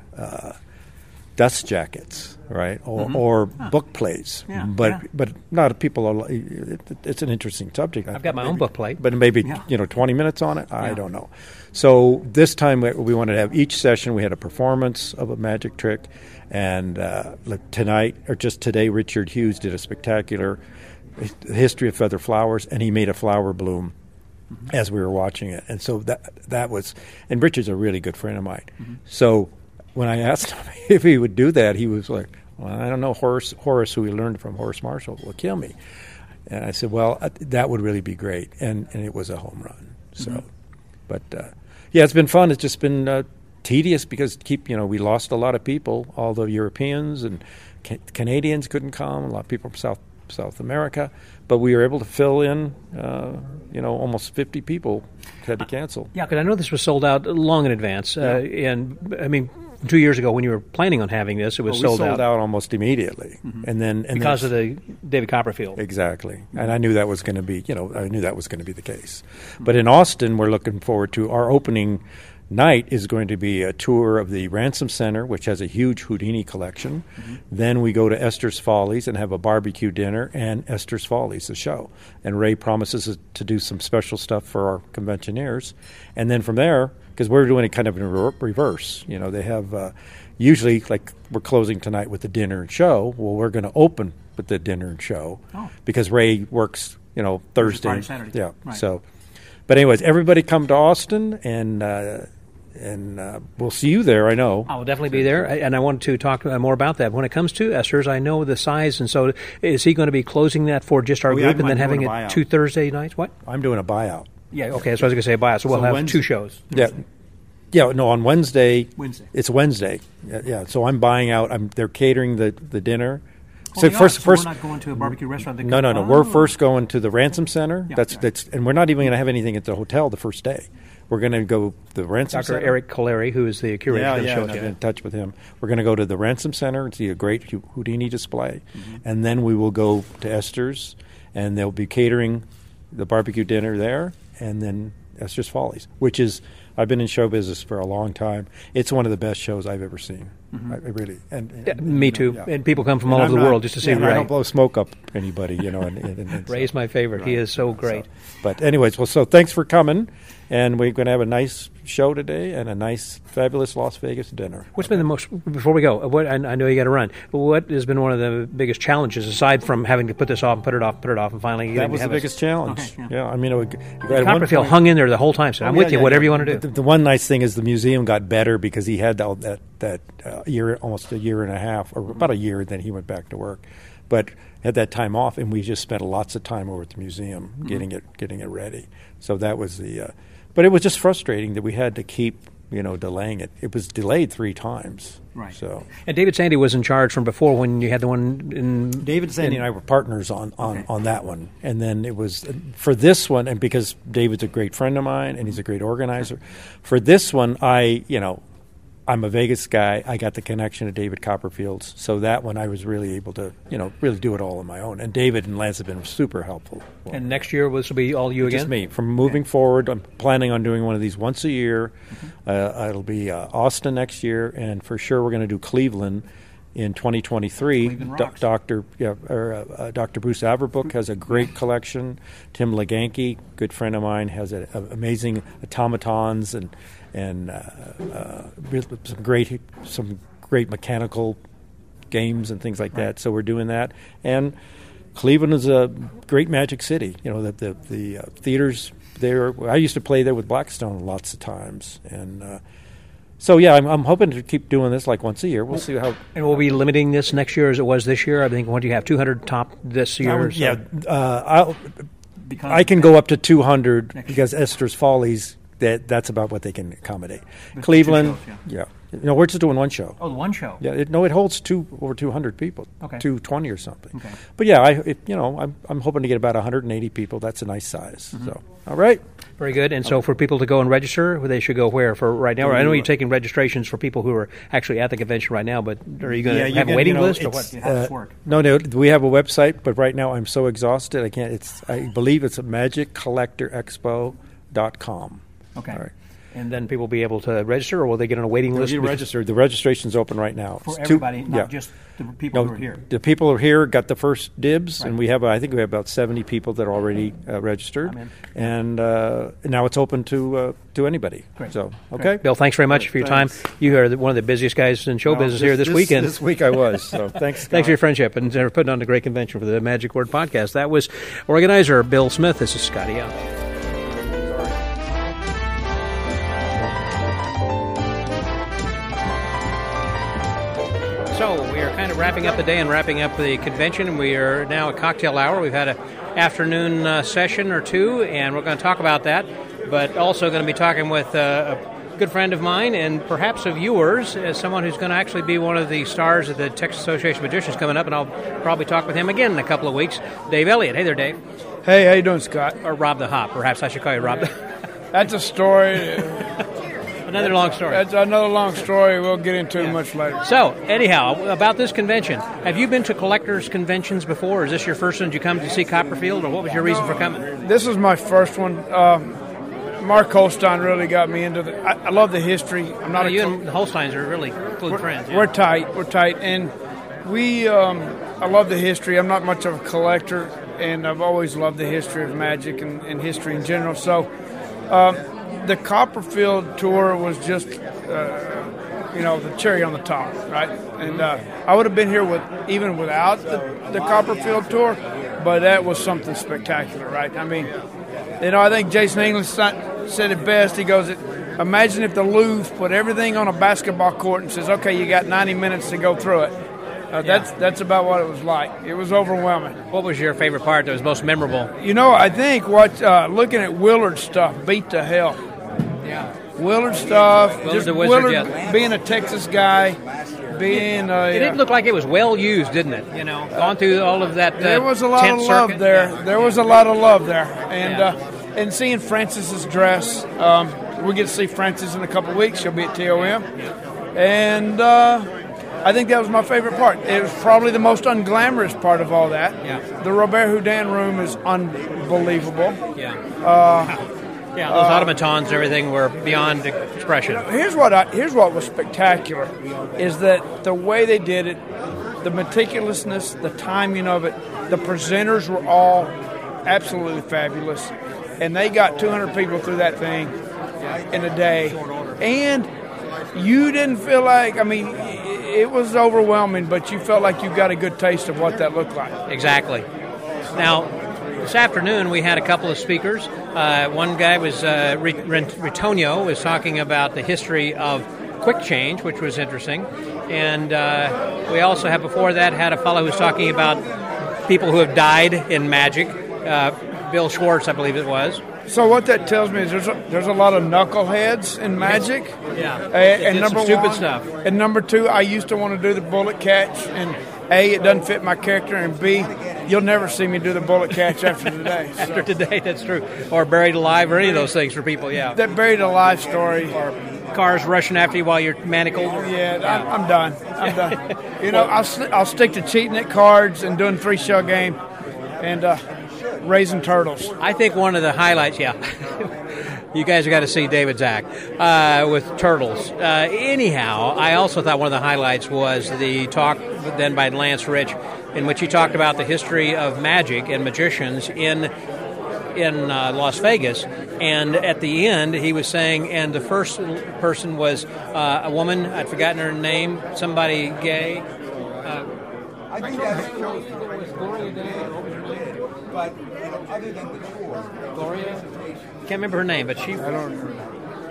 dust jackets, right, or book plates. Yeah, but not people are. It's an interesting subject. I've got my own book plate, but maybe 20 minutes on it. I don't know. So this time we wanted to have each session. We had a performance of a magic trick, and tonight or just today, Richard Hughes did a spectacular history of feather flowers, and he made a flower bloom. Mm-hmm. As we were watching it. And so that was, and Richard's a really good friend of mine. Mm-hmm. So when I asked him if he would do that, he was like, well, I don't know, Horace, who we learned from, Horace Marshall, will kill me. And I said, well, that would really be great. And it was a home run. So, but it's been fun. It's just been tedious because we lost a lot of people. All the Europeans and Canadians couldn't come. A lot of people from South America, but we were able to fill in. Almost 50 people had to cancel. Yeah, because I know this was sold out long in advance, and I mean, 2 years ago when you were planning on having this, it was sold out almost immediately, and because of the David Copperfield. Exactly, and I knew that was going to be the case. But in Austin, we're looking forward to our opening night is going to be a tour of the Ransom Center, which has a huge Houdini collection. Then we go to Esther's Follies and have a barbecue dinner and Esther's Follies, the show. And Ray promises to do some special stuff for our conventioneers. And then from there, because we're doing it kind of in reverse, they have usually, like we're closing tonight with the dinner and show. Well, we're going to open with the dinner and show because Ray works, Thursday. Friday, Saturday. Yeah, right. So. But anyways, everybody come to Austin, and we'll see you there, I know. I'll definitely be there, and I wanted to talk more about that. When it comes to Esther's, I know the size, and so is he going to be closing that for just our group and then having it 2 Thursday nights? What? I'm doing a buyout. Yeah, okay, so I was going to say buyout, so we'll have Wednesday, 2 shows. On Wednesday. Wednesday. It's Wednesday. Yeah, so I'm buying out. They're catering the dinner. So we're not going to a barbecue restaurant? No. We're first going to the Ransom Center. And we're not even going to have anything at the hotel the first day. We're going to go to the Ransom Center. Dr. Eric Coleri, who is the curator of the show. I've been in touch with him. We're going to go to the Ransom Center and see a great Houdini display. And then we will go to Esther's, and they'll be catering the barbecue dinner there, and then Esther's Follies, which is, I've been in show business for a long time. It's one of the best shows I've ever seen. I really. Me too. Yeah. And people come from all over the world just to see Ray. I don't blow smoke up anybody, Ray's my favorite. Right. He is so great. But anyways, so thanks for coming. And we're going to have a nice show today and a nice, fabulous Las Vegas dinner. What's been the most, before we go, I know you got to run, but what has been one of the biggest challenges, aside from having to put this off and put it off, and finally... That was the biggest challenge. Okay, yeah. I mean... Copperfield hung in there the whole time, so I'm with you, whatever you want to do. The one nice thing is the museum got better because he had that year, almost a year and a half, or about a year, then he went back to work. But had that time off, and we just spent lots of time over at the museum getting it ready. So that was the... But it was just frustrating that we had to keep, delaying it. It was delayed 3 times. Right. So. And David Sandy was in charge from before when you had the one in... David Sandy and I were partners on that one. And then it was, for this one, and because David's a great friend of mine and he's a great organizer, for this one, I'm a Vegas guy. I got the connection to David Copperfield's. So that one I was really able to, really do it all on my own. And David and Lance have been super helpful. And next year, will be all you again? Just me. From moving forward, I'm planning on doing one of these once a year. It'll be Austin next year. And for sure, we're going to do Cleveland in 2023. Dr. Bruce Averbrook has a great collection. Tim Leganke, good friend of mine, has amazing automatons and some great mechanical games and things like that. So we're doing that. And Cleveland is a great magic city. The theaters there. I used to play there with Blackstone lots of times, and so I'm hoping to keep doing this like once a year. We'll see how. And we'll be limiting this next year as it was this year. I think what do you have 200 top this year? I can go up to 200 because Esther's Follies. That's about what they can accommodate. Cleveland, we're just doing one show. Oh, the one show. Yeah, it holds over 200 people. Okay, 220 or something. Okay, but I'm hoping to get about 180 people. That's a nice size. So, all right, very good. And so, for people to go and register, they should go where for right now? I know you're taking registrations for people who are actually at the convention right now, but are you going to have a waiting list or what? How does this work? No, we have a website, but right now I'm so exhausted I can't. I believe it's magiccollectorexpo.com. Okay. All right. And then people will be able to register, or will they get on a waiting list? Register. The registration's open right now. For everybody, not just the people who are here. The people who are here got the first dibs, and I think we have about 70 people that are already registered. And now it's open to anybody. Great. So, okay. Great. Bill, thanks very much for your time. You are one of the busiest guys in show business here this weekend. This week I was. So thanks. Thanks for your friendship and for putting on a great convention for the Magic Word Podcast. That was organizer Bill Smith. This is Scotty Young. So we are kind of wrapping up the day and wrapping up the convention. We are now at cocktail hour. We've had an afternoon session or two, and we're going to talk about that, but also going to be talking with good friend of mine and perhaps of yours, as someone who's going to actually be one of the stars of the Texas Association of Magicians coming up, and I'll probably talk with him again in a couple of weeks. Dave Elliott. Hey there, Dave. Hey, how you doing, Scott? Or Rob the Hop. Perhaps I should call you Rob the That's a story. Another long story. That's another long story we'll get into much later. So, anyhow, about this convention. Have you been to collectors' conventions before? Or is this your first one? Did you come to see Copperfield, or what was your reason for coming? This is my first one. Mark Holstein really got me into I love the history. I'm not you and the Holsteins are really good friends. Yeah. We're tight. And I love the history. I'm not much of a collector, and I've always loved the history of magic and history in general. So, the Copperfield tour was just, the cherry on the top, right? And I would have been here even without the Copperfield tour, but that was something spectacular, right? I mean, I think Jason England said it best. He goes, imagine if the Louvre put everything on a basketball court and says, okay, you got 90 minutes to go through it. That's about what it was like. It was overwhelming. What was your favorite part that was most memorable? I think looking at Willard's stuff beat to hell. Yeah. Willard stuff. Willard's the wizard, Willard being a Texas guy, being it didn't look like it was well used, didn't it? Gone through all of that. There was a lot of love there. Yeah. There was a lot of love there, and seeing Francis's dress. We get to see Francis in a couple of weeks. She'll be at TOM, and I think that was my favorite part. It was probably the most unglamorous part of all that. Yeah. The Robert Houdin room is unbelievable. Yeah. Those automatons and everything were beyond expression. Here's what was spectacular, is that the way they did it, the meticulousness, the timing of it, the presenters were all absolutely fabulous, and they got 200 people through that thing in a day, and you didn't feel like, it was overwhelming, but you felt like you got a good taste of what that looked like. Exactly. Now, this afternoon we had a couple of speakers. One guy was Ritonio was talking about the history of quick change, which was interesting. And we also had before that had a fellow who was talking about people who have died in magic. Bill Schwartz, I believe it was. So what that tells me is there's a lot of knuckleheads in magic. Yeah. And number stupid one, stuff. And number two, I used to want to do the bullet catch, and A, it doesn't fit my character, and B, you'll never see me do the bullet catch after today. So. After today, that's true. Or buried alive, or any of those things for people. Yeah. That buried alive story. Or cars rushing after you while you're manacled. Yeah. I'm done. I'll stick to cheating at cards and doing 3-shell game, and raising turtles. I think one of the highlights, you guys have got to see David's act with turtles. Anyhow, I also thought one of the highlights was the talk then by Lance Rich, in which he talked about the history of magic and magicians in Las Vegas. And at the end, he was saying, and the first person was a woman, I'd forgotten her name, somebody gay. I think that was Gloria Day, or what was her name? But other than the tour, Gloria? Can't remember her name, but she... I don't remember.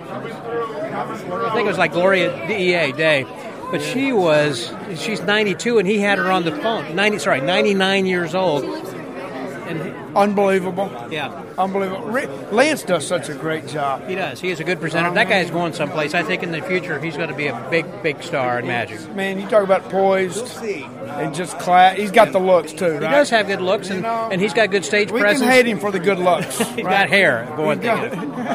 I think it was like Gloria DEA Day. But she's 92, and he had her on the phone. 99 years old. And Unbelievable. Yeah. Unbelievable. Lance does such a great job. He does. He is a good presenter. That guy's going someplace. I think in the future he's going to be a big star in magic. Man, you talk about poised and just class. He's got the looks, too, right? He does have good looks, and he's got good stage presence. We can hate him for the good looks. He's got hair going through.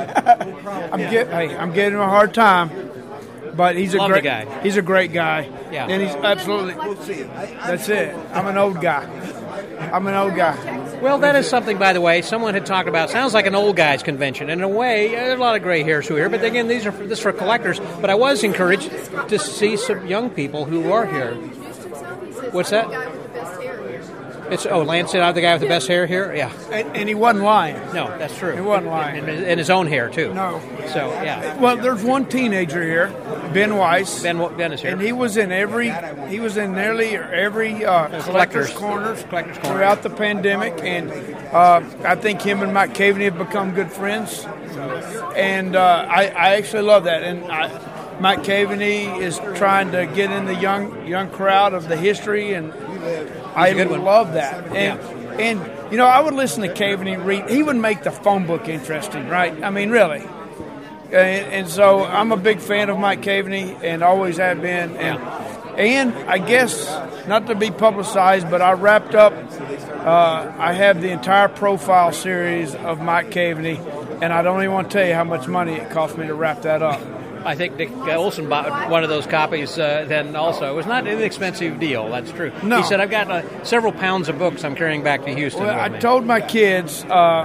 I'm giving him a hard time, but he's a great guy. He's a great guy. Yeah. And he's absolutely. That's it. I'm an old guy. Well, that is something, by the way, someone had talked about. Sounds like an old guy's convention. And in a way, there's a lot of gray hairs who are here. But again, this is for collectors. But I was encouraged to see some young people who are here. What's that? It's Lance said, I'm the guy with the best hair here? Yeah. And he wasn't lying. No, that's true. He wasn't lying. And his own hair, too. No. So, yeah. Well, there's one teenager here, Ben Weiss. Ben is here. And he was in nearly every collector's corners throughout the pandemic. And I think him and Mike Caveney have become good friends. And I actually love that. And Mike Caveney is trying to get in the young crowd of the history, and I love that. And I would listen to Caveney read. He would make the phone book interesting, right? I mean, really. and so I'm a big fan of Mike Caveney and always have been. And I guess, not to be publicized, but I wrapped up, I have the entire profile series of Mike Caveney, and I don't even want to tell you how much money it cost me to wrap that up. I think Dick Olson bought one of those copies then also. It was not an inexpensive deal, that's true. No. He said, I've got several pounds of books I'm carrying back to Houston. Well, I told my kids,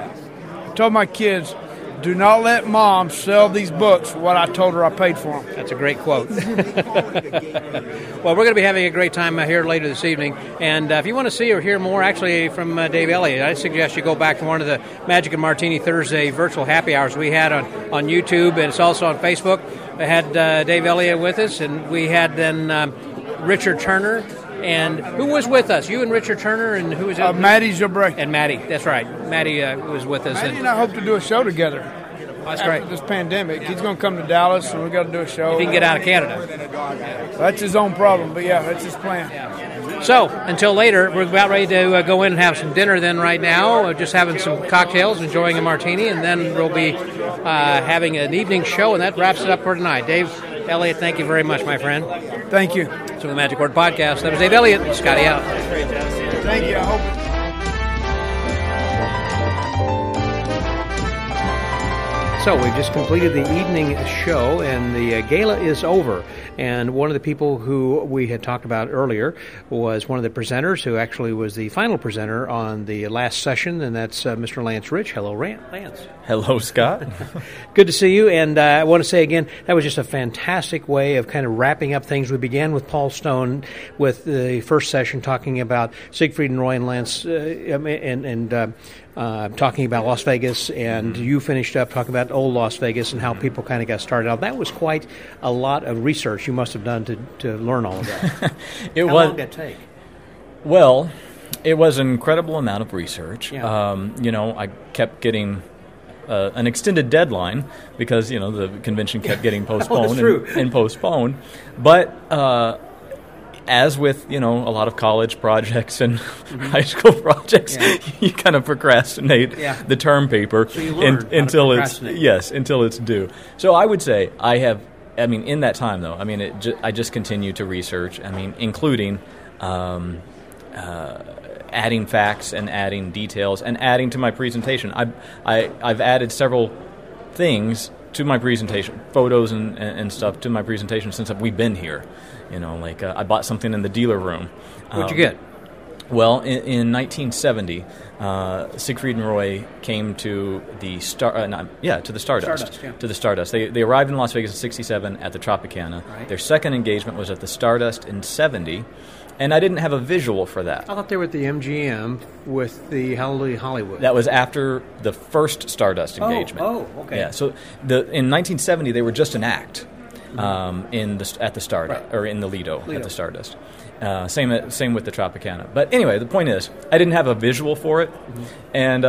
do not let Mom sell these books for what I told her I paid for them. That's a great quote. Well, we're going to be having a great time here later this evening. And if you want to see or hear more actually from Dave Elliott, I'd suggest you go back to one of the Magic and Martini Thursday virtual happy hours we had on YouTube, and it's also on Facebook. I had Dave Elliott with us, and we had then Richard Turner. And who was with us? You and Richard Turner, and who was it? Maddie Gilbrecht. And Maddie, that's right. Maddie was with us. Maddie and I hope to do a show together. That's after great. This pandemic. He's going to come to Dallas, and we've got to do a show. If he can get out of Canada. That's his own problem, but yeah, that's his plan. So, until later, we're about ready to go in and have some dinner then right now, just having some cocktails, enjoying a martini, and then we'll be having an evening show, and that wraps it up for tonight. Dave Elliott, thank you very much, my friend. Thank you. So the Magic Word Podcast. That was Dave Elliott. Scotty out. Thank you. I hope. So we've just completed the evening show, and the gala is over. And one of the people who we had talked about earlier was one of the presenters who actually was the final presenter on the last session, and that's Mr. Lance Rich. Hello, Lance. Hello, Scott. Good to see you. And I want to say again, that was just a fantastic way of kind of wrapping up things. We began with Paul Stone with the first session talking about Siegfried and Roy and Lance talking about Las Vegas, and you finished up talking about old Las Vegas and how people kind of got started out. That was quite a lot of research you must have done to learn all of that. How long did that take? Well, it was an incredible amount of research. Yeah. I kept getting an extended deadline because, the convention kept getting postponed and postponed. But as with, a lot of college projects and high school projects, you kind of procrastinate the term paper until it's due. So I would say in that time, though, I just continue to research, including adding facts and adding details and adding to my presentation. I've added several things to my presentation, photos and stuff to my presentation since we've been here. I bought something in the dealer room. What'd you get? Well, in 1970, Siegfried and Roy came to the Stardust. To the Stardust. They arrived in Las Vegas in '67 at the Tropicana. Right. Their second engagement was at the Stardust in '70, and I didn't have a visual for that. I thought they were at the MGM with the Hallelujah Hollywood. That was after the first Stardust engagement. Oh, okay. Yeah. So in 1970, they were just an act. At the Stardust, or in the Lido at the Stardust. Same with the Tropicana. But anyway, the point is, I didn't have a visual for it, and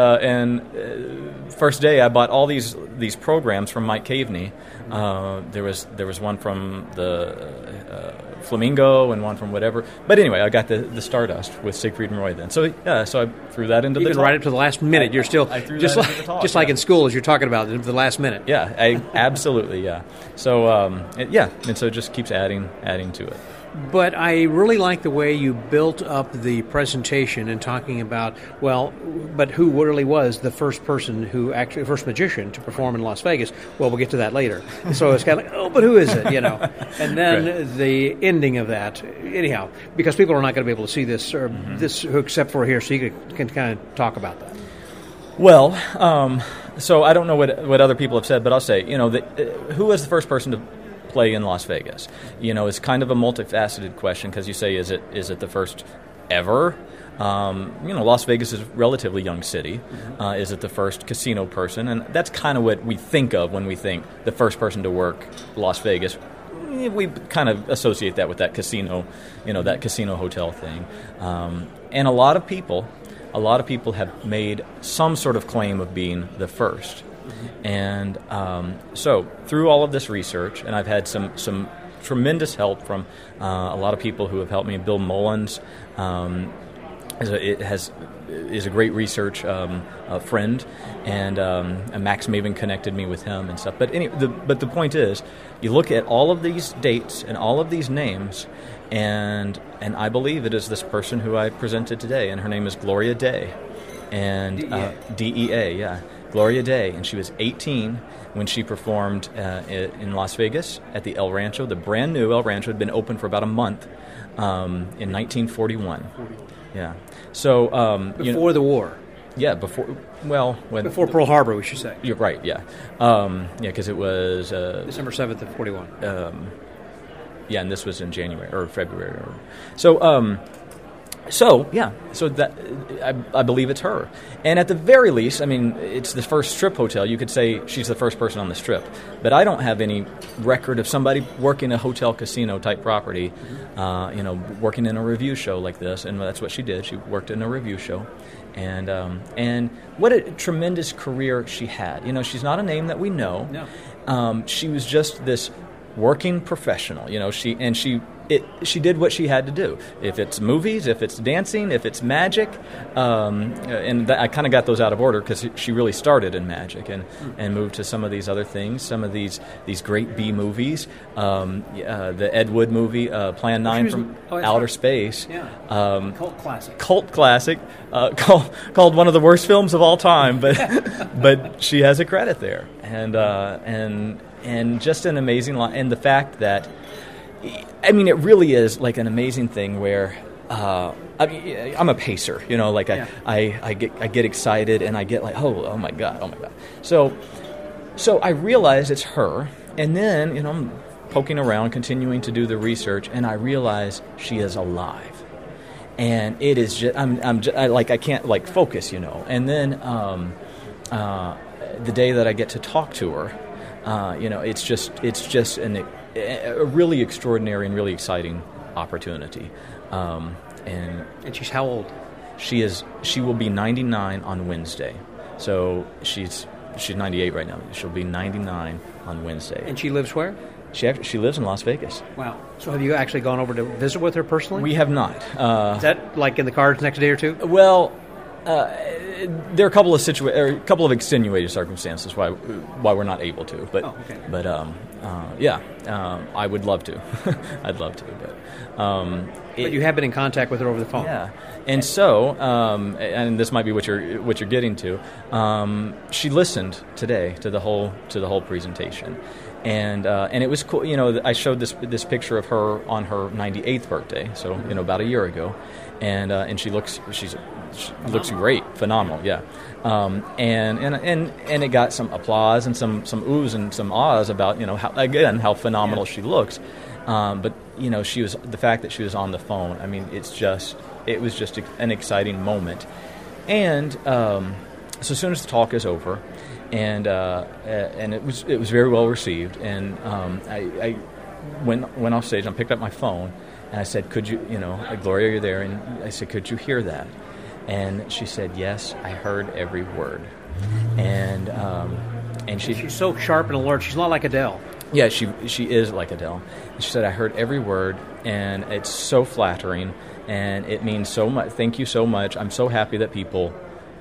first day I bought all these programs from Mike Caveney. There was one from the Flamingo and one from whatever. But anyway, I got the Stardust with Siegfried and Roy then. So I threw that into the talk. Right up to the last minute. You're still I threw just that like into the talk, just like in school as you're talking about the last minute. Yeah, absolutely, yeah. So and so it just keeps adding to it. But I really like the way you built up the presentation and talking about, but who really was the first person the first magician to perform in Las Vegas. Well, we'll get to that later. So it's kind of like, but who is it, And then the ending of that. Anyhow, because people are not going to be able to see this, or this except for here, so you can kind of talk about that. Well, so I don't know what other people have said, but I'll say, who was the first person to play in Las Vegas? It's kind of a multifaceted question because you say, is it the first ever? Las Vegas is a relatively young city. Is it the first casino person? And that's kind of what we think of when we think the first person to work Las Vegas. We kind of associate that with that casino, that casino hotel thing. And a lot of people have made some sort of claim of being the first. And so through all of this research, and I've had some tremendous help from a lot of people who have helped me. Bill Mullins is a great research friend, and Max Maven connected me with him and stuff. But but the point is, you look at all of these dates and all of these names, and I believe it is this person who I presented today, and her name is Gloria Day, and DEA, yeah, Gloria Day, and she was 18 when she performed in Las Vegas at the El Rancho. The brand new El Rancho had been open for about a month in 1941. Yeah. So before the war. Yeah, before Pearl Harbor, we should say. You're right. Yeah. Because it was December 7th of 41. Yeah, and this was in January or February. So that I believe it's her. And at the very least, I mean, it's the first strip hotel. You could say she's the first person on the strip. But I don't have any record of somebody working a hotel casino type property, working in a review show like this. And that's what she did. She worked in a review show. And what a tremendous career she had. You know, she's not a name that we know. No. She was just this working professional. You know, she did what she had to do. If it's movies, if it's dancing, if it's magic, I kind of got those out of order because she really started in magic and moved to some of these other things, some of these great B movies, the Ed Wood movie, Plan 9 from Outer Space, cult classic, called one of the worst films of all time, but she has a credit there, and just an amazing line, and the fact that, I mean, it really is like an amazing thing where I'm a pacer, you know, like I get excited and I get like, oh my god. So I realize it's her, and then, you know, I'm poking around, continuing to do the research, and I realize she is alive, and it is just I can't like focus, you know, and then the day that I get to talk to her. It's just a really extraordinary and really exciting opportunity. And she's how old? She will be 99 on Wednesday. So she's 98 right now. She'll be 99 on Wednesday. And she lives where? She lives in Las Vegas. Wow. So have you actually gone over to visit with her personally? We have not. Is that like in the cards next day or two? Well, there are a couple of extenuating circumstances why we're not able to, but I would love to. I'd love to, but you have been in contact with her over the phone. Yeah, and so and this might be what you're getting to. She listened today to the whole presentation. And it was cool. You know, I showed this picture of her on her 98th birthday, so, you know, about a year ago, and she looks great, phenomenal, yeah. And it got some applause and some oohs and some ahs about, you know, how phenomenal she looks. But, you know, the fact that she was on the phone. I mean, it was just an exciting moment. And so as soon as the talk is over. And it was very well received. And I went off stage and picked up my phone, and I said, "Could you, Gloria, you're there?" And I said, "Could you hear that?" And she said, "Yes, I heard every word." And she's so sharp and alert. She's not like Adele. Yeah, she is like Adele. And she said, "I heard every word, and it's so flattering, and it means so much. Thank you so much. I'm so happy that people."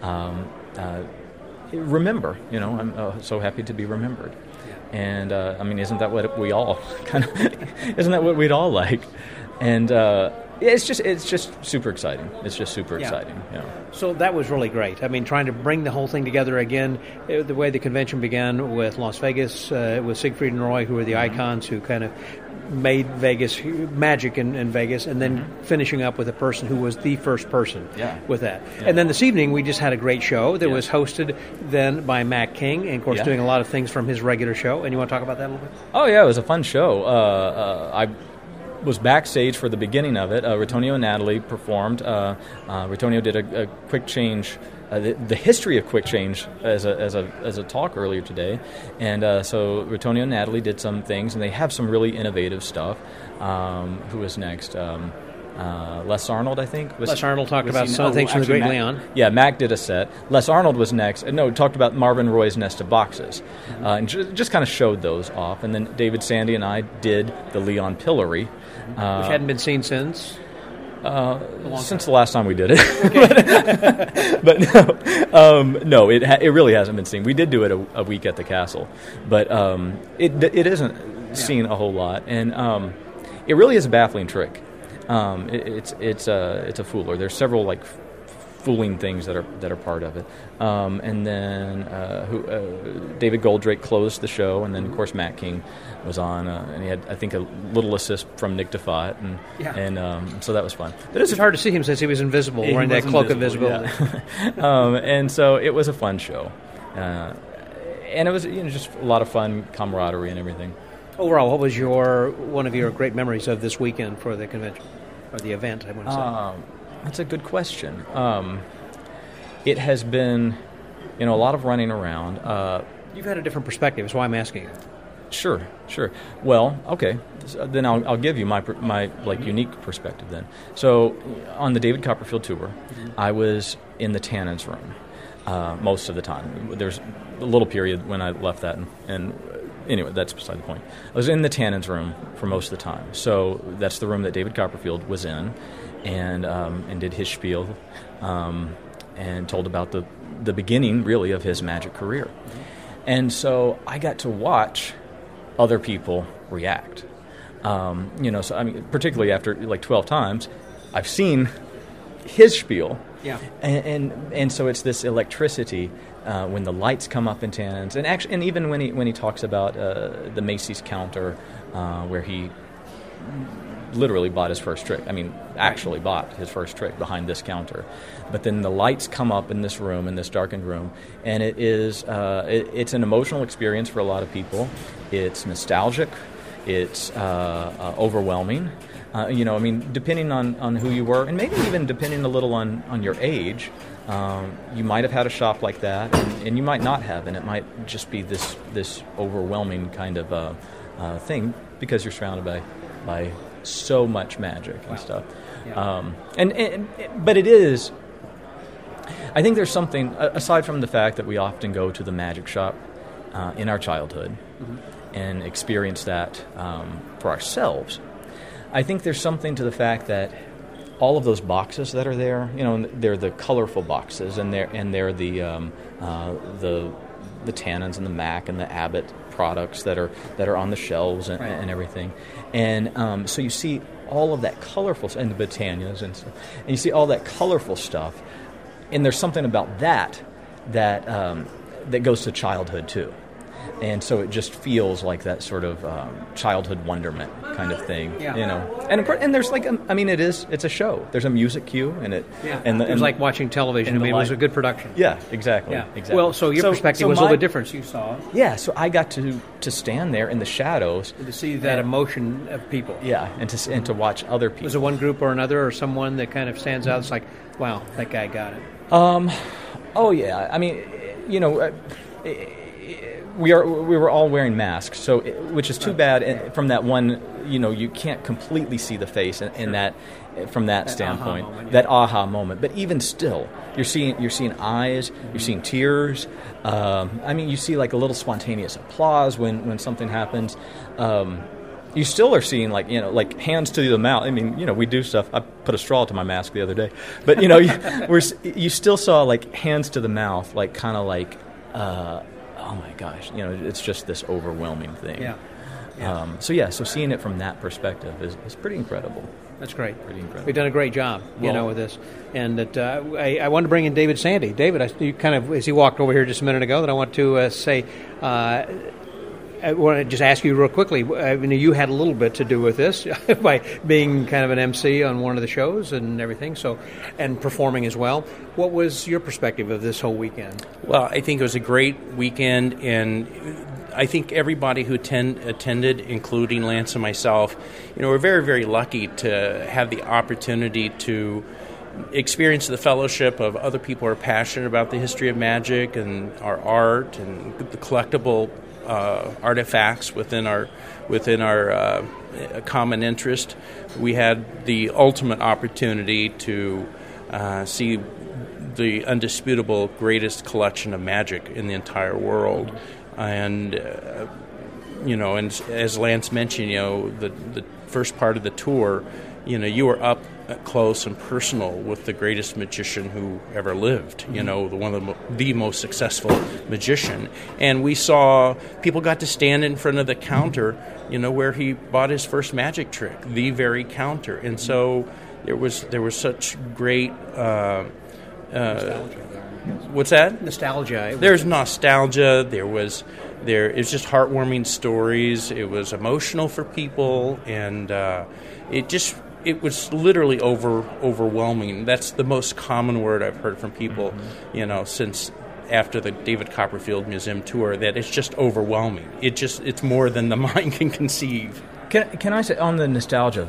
Remember, you know, I'm so happy to be remembered, and I mean, isn't that what we all isn't that what we'd all like? And it's just super exciting. It's just super exciting. You know. So that was really great. I mean, trying to bring the whole thing together again, the way the convention began with Las Vegas, with Siegfried and Roy, who were the icons who kind of made Vegas magic in Vegas, and then finishing up with a person who was the first person with that. Yeah. And then this evening we just had a great show that was hosted then by Mac King, and of course doing a lot of things from his regular show. And you want to talk about that a little bit? Oh yeah, it was a fun show. I was backstage for the beginning of it. Ritonio and Natalie performed. Ritonio did a quick change. The history of quick change as a talk earlier today, and so Ritonio and Natalie did some things, and they have some really innovative stuff. Who was next? Les Arnold, I think. Les Arnold talked about some things from the Great Leon. Yeah, Mac did a set. Les Arnold was next. No, talked about Marvin Roy's Nest of Boxes, and just kind of showed those off. And then David Sandy and I did the Leon Pillory, which hadn't been seen since. Since the last time we did it. But no, it really hasn't been seen. We did do it a week at the castle, but it isn't seen a whole lot, and it really is a baffling trick. It's a fooler. There's several like fooling things that are part of it, and then David Goldrake closed the show, and then of course Matt King was on, and he had, I think, a little assist from Nick Defat, and so that was fun. But it's hard to see him since he was invisible, wearing that cloak of invisibility. Yeah. And so it was a fun show, and it was just a lot of fun camaraderie and everything. Overall, what was one of your great memories of this weekend for the convention or the event? I want to say. That's a good question. It has been, a lot of running around. You've had a different perspective. That's why I'm asking you. Sure. Well, okay. So then I'll give you my like unique perspective then. So on the David Copperfield tour, I was in the Tannins room most of the time. There's a little period when I left that, and anyway, that's beside the point. I was in the Tannins room for most of the time. So that's the room that David Copperfield was in, and did his spiel, and told about the beginning really of his magic career. And so I got to watch other people react. So I mean, particularly after like 12 times, I've seen his spiel. Yeah. And so it's this electricity when the lights come up in Tannins, and even when he talks about the Macy's counter where he literally bought his first trick. I mean, actually bought his first trick behind this counter. But then the lights come up in this room, in this darkened room, and it is it's an emotional experience for a lot of people. It's nostalgic. It's overwhelming. I mean, depending on who you were, and maybe even depending a little on your age, you might have had a shop like that, and you might not have, and it might just be this overwhelming kind of thing because you're surrounded by so much magic and stuff. Yeah. But it is, I think there's something, aside from the fact that we often go to the magic shop in our childhood and experience that for ourselves, I think there's something to the fact that all of those boxes that are there, they're the colorful boxes, and they're the Tannins and the Mac and the Abbott products that are on the shelves and everything, and so you see all of that colorful, and the Britannias and stuff, and you see all that colorful stuff, and there's something about that goes to childhood too. And so it just feels like that sort of childhood wonderment kind of thing, And of course, and there's it's a show. There's a music cue, and it was like watching television. I mean, it was a good production. Yeah, exactly. Yeah. Exactly. Well, so your perspective was a little bit different. You saw it. Yeah, so I got to stand there in the shadows and to see that emotion of people. Yeah, and to watch other people. Was it one group or another, or someone that kind of stands out? It's like, wow, that guy got it. Oh yeah. I mean, we were all wearing masks, so which is too bad from that one. You can't completely see the face in that from that standpoint, that aha moment. But even still, you're seeing eyes, you're seeing tears. You see like a little spontaneous applause when something happens. You still are seeing like hands to the mouth. I mean, we do stuff. I put a straw to my mask the other day, but you still saw like hands to the mouth, like kind of like. Oh my gosh! It's just this overwhelming thing. Yeah. So seeing it from that perspective is pretty incredible. That's great. Pretty incredible. We've done a great job, with this. And that I wanted to bring in David Sandy. David, you kind of, as he walked over here just a minute ago, that I want to say. I want to just ask you real quickly. You had a little bit to do with this by being kind of an MC on one of the shows and everything. So, and performing as well. What was your perspective of this whole weekend? Well, I think it was a great weekend, and I think everybody who attended, including Lance and myself, we're very, very lucky to have the opportunity to experience the fellowship of other people who are passionate about the history of magic and our art and the collectible artifacts within our common interest. We had the ultimate opportunity to see the undisputable greatest collection of magic in the entire world, and and as Lance mentioned, the first part of the tour, you were up close and personal with the greatest magician who ever lived, the most successful magician. And we saw people got to stand in front of the counter, where he bought his first magic trick, the very counter. And so there was such great what's that? Nostalgia. There's nostalgia. It was just heartwarming stories. It was emotional for people, and it was literally overwhelming. That's the most common word I've heard from people, since after the David Copperfield Museum tour, that it's just overwhelming. It's more than the mind can conceive. Can I say on the nostalgia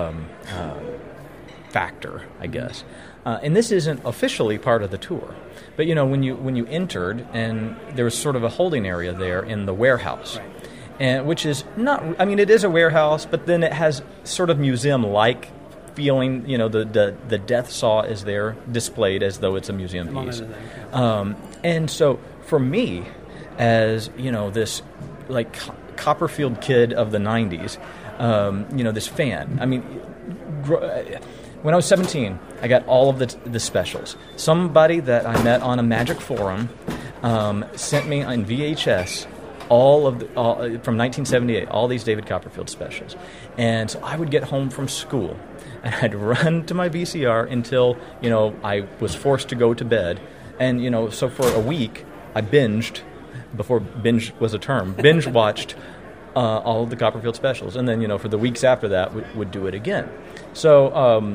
factor, I guess, and this isn't officially part of the tour, but when you entered, and there was sort of a holding area there in the warehouse. Right. And which is not, it is a warehouse, but then it has sort of museum-like feeling. The death saw is there displayed as though it's a museum piece. And so for me, as this like Copperfield kid of the 90s, this fan. When I was 17, I got all of the specials. Somebody that I met on a magic forum sent me on VHS all from 1978, all these David Copperfield specials. And so I would get home from school, and I'd run to my VCR until, I was forced to go to bed. And, so for a week, I binged, before binge was a term, binge-watched all of the Copperfield specials. And then, for the weeks after that, would do it again. So,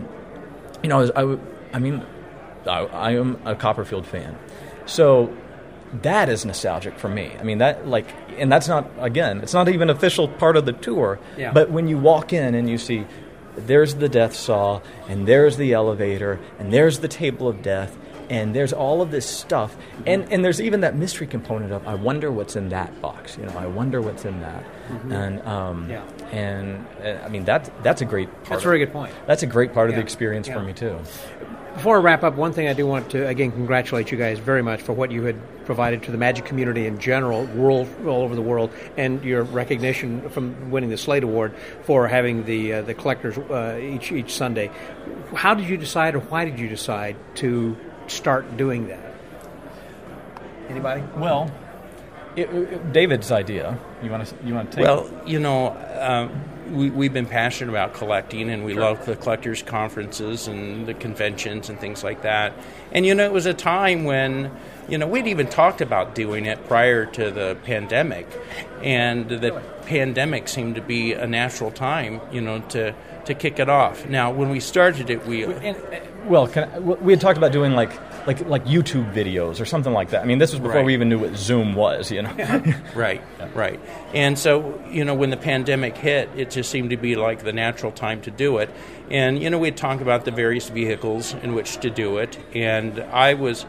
I am a Copperfield fan. So that is nostalgic for me. And that's not, again, it's not even official part of the tour. Yeah. But when you walk in and you see, there's the death saw, and there's the elevator, and there's the table of death, and there's all of this stuff, and there's even that mystery component of, I wonder what's in that box. I wonder what's in that. Mm-hmm. And that's a great part. That's a very good point. That's a great part of the experience for me too. Before I wrap up, one thing I do want to, again, congratulate you guys very much for what you had provided to the magic community in general, all over the world, and your recognition from winning the Slate Award for having the collectors each Sunday. How did you decide, or why did you decide to start doing that? Anybody? Well, David's idea. You want to take? Well, we've been passionate about collecting, and we love the collectors' conferences and the conventions and things like that. And it was a time when we'd even talked about doing it prior to the pandemic, and the pandemic seemed to be a natural time, to kick it off. Now, when we started it, we had talked about doing like YouTube videos or something like that. This was before we even knew what Zoom was, Right. And so, when the pandemic hit, it just seemed to be like the natural time to do it. And, we'd talk about the various vehicles in which to do it. And I was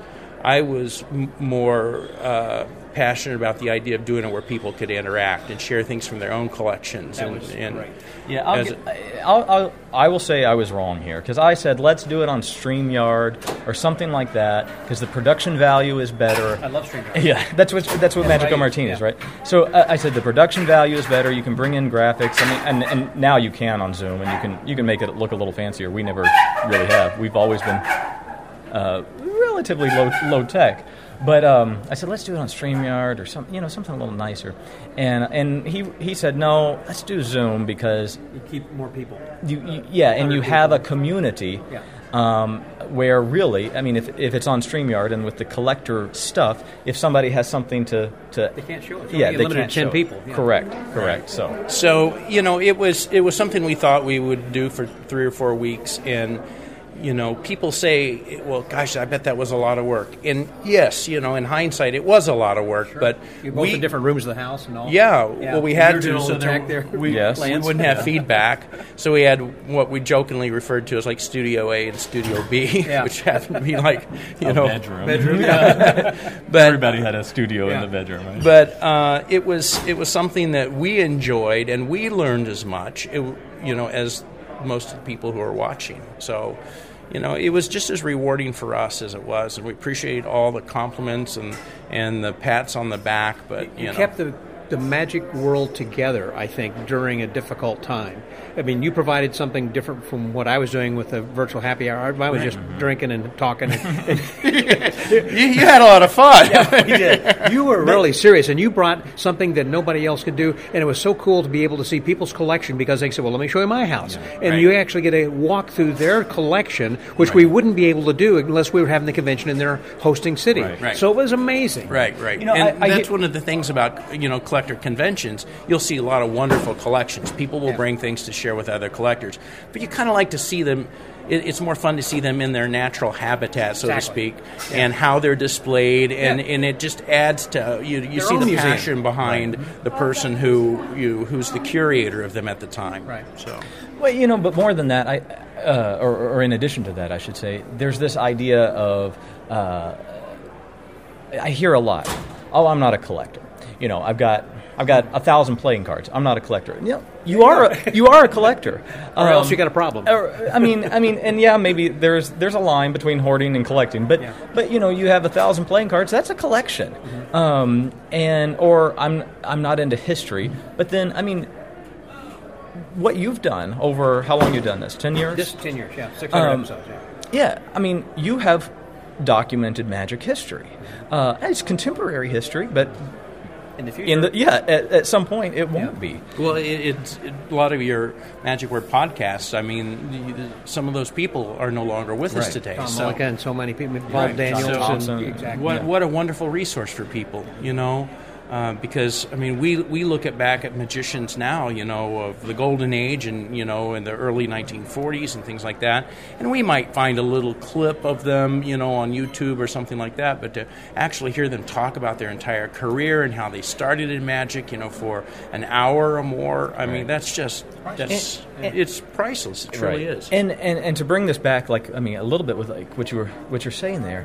more passionate about the idea of doing it where people could interact and share things from their own collections. Right. Yeah, I will say I was wrong here, because I said let's do it on StreamYard or something like that, because the production value is better. I love StreamYard. Yeah, that's what Magico Martinez, right? So I said the production value is better. You can bring in graphics, and now you can on Zoom, and you can make it look a little fancier. We never really have. We've always been relatively low tech. But I said, let's do it on StreamYard or something a little nicer. And he said, no, let's do Zoom, because you keep more people. You have a community. Yeah. Where really, if it's on StreamYard and with the collector stuff, if somebody has something to they can't show it. They limited can't 10 people. Yeah. Correct. Right. So it was something we thought we would do for 3 or 4 weeks, and people say, well, gosh, I bet that was a lot of work. And yes, in hindsight, it was a lot of work. Sure. But you're both in different rooms of the house and all. Yeah. Well, we had to. So we wouldn't have feedback. So we had what we jokingly referred to as like Studio A and Studio B, which happened to be like, bedroom. Yeah. But everybody had a studio in the bedroom, right? But it was something that we enjoyed, and we learned as much, as most of the people who are watching. So, it was just as rewarding for us as it was, and we appreciate all the compliments and the pats on the back. But you kept the the magic world together, I think, during a difficult time. I mean, you provided something different from what I was doing with the virtual happy hour. I was just drinking and talking. You had a lot of fun. Yeah, we did. You were really serious, and you brought something that nobody else could do, and it was so cool to be able to see people's collection, because they said, well, let me show you my house. And you actually get to walk through their collection, which we wouldn't be able to do unless we were having the convention in their hosting city. Right. So it was amazing. Right. You know, and that's one of the things about, collector conventions. You'll see a lot of wonderful collections. People will bring things to share with other collectors. But you kind of like to see them. It's more fun to see them in their natural habitat, so to speak, and how they're displayed, and it just adds to you see the passion behind the person who's the curator of them at the time. Right. So, well, but more than that, or in addition to that, I should say, there's this idea of I hear a lot. Oh, I'm not a collector. I've got 1,000 playing cards. I'm not a collector. You are a collector, or else you got a problem. I mean, and yeah, maybe there's a line between hoarding and collecting, but you have 1,000 playing cards. That's a collection, or I'm not into history. But then, I mean, what you've done over how long you've done this? 10 years. Just 10 years, yeah. 600 episodes. Yeah, I mean, you have documented magic history. It's contemporary history, but in the future, at some point it won't be. Well, it's a lot of your Magic Word podcasts. I mean, some of those people are no longer with us today. Tom Mullica and so many people. Bob Daniels. What a wonderful resource for people, because, I mean, we look back at magicians now, of the Golden Age and, in the early 1940s and things like that, and we might find a little clip of them, on YouTube or something like that, but to actually hear them talk about their entire career and how they started in magic, for an hour or more, I mean, it's priceless. It truly is. And to bring this back, a little bit with what you're saying there,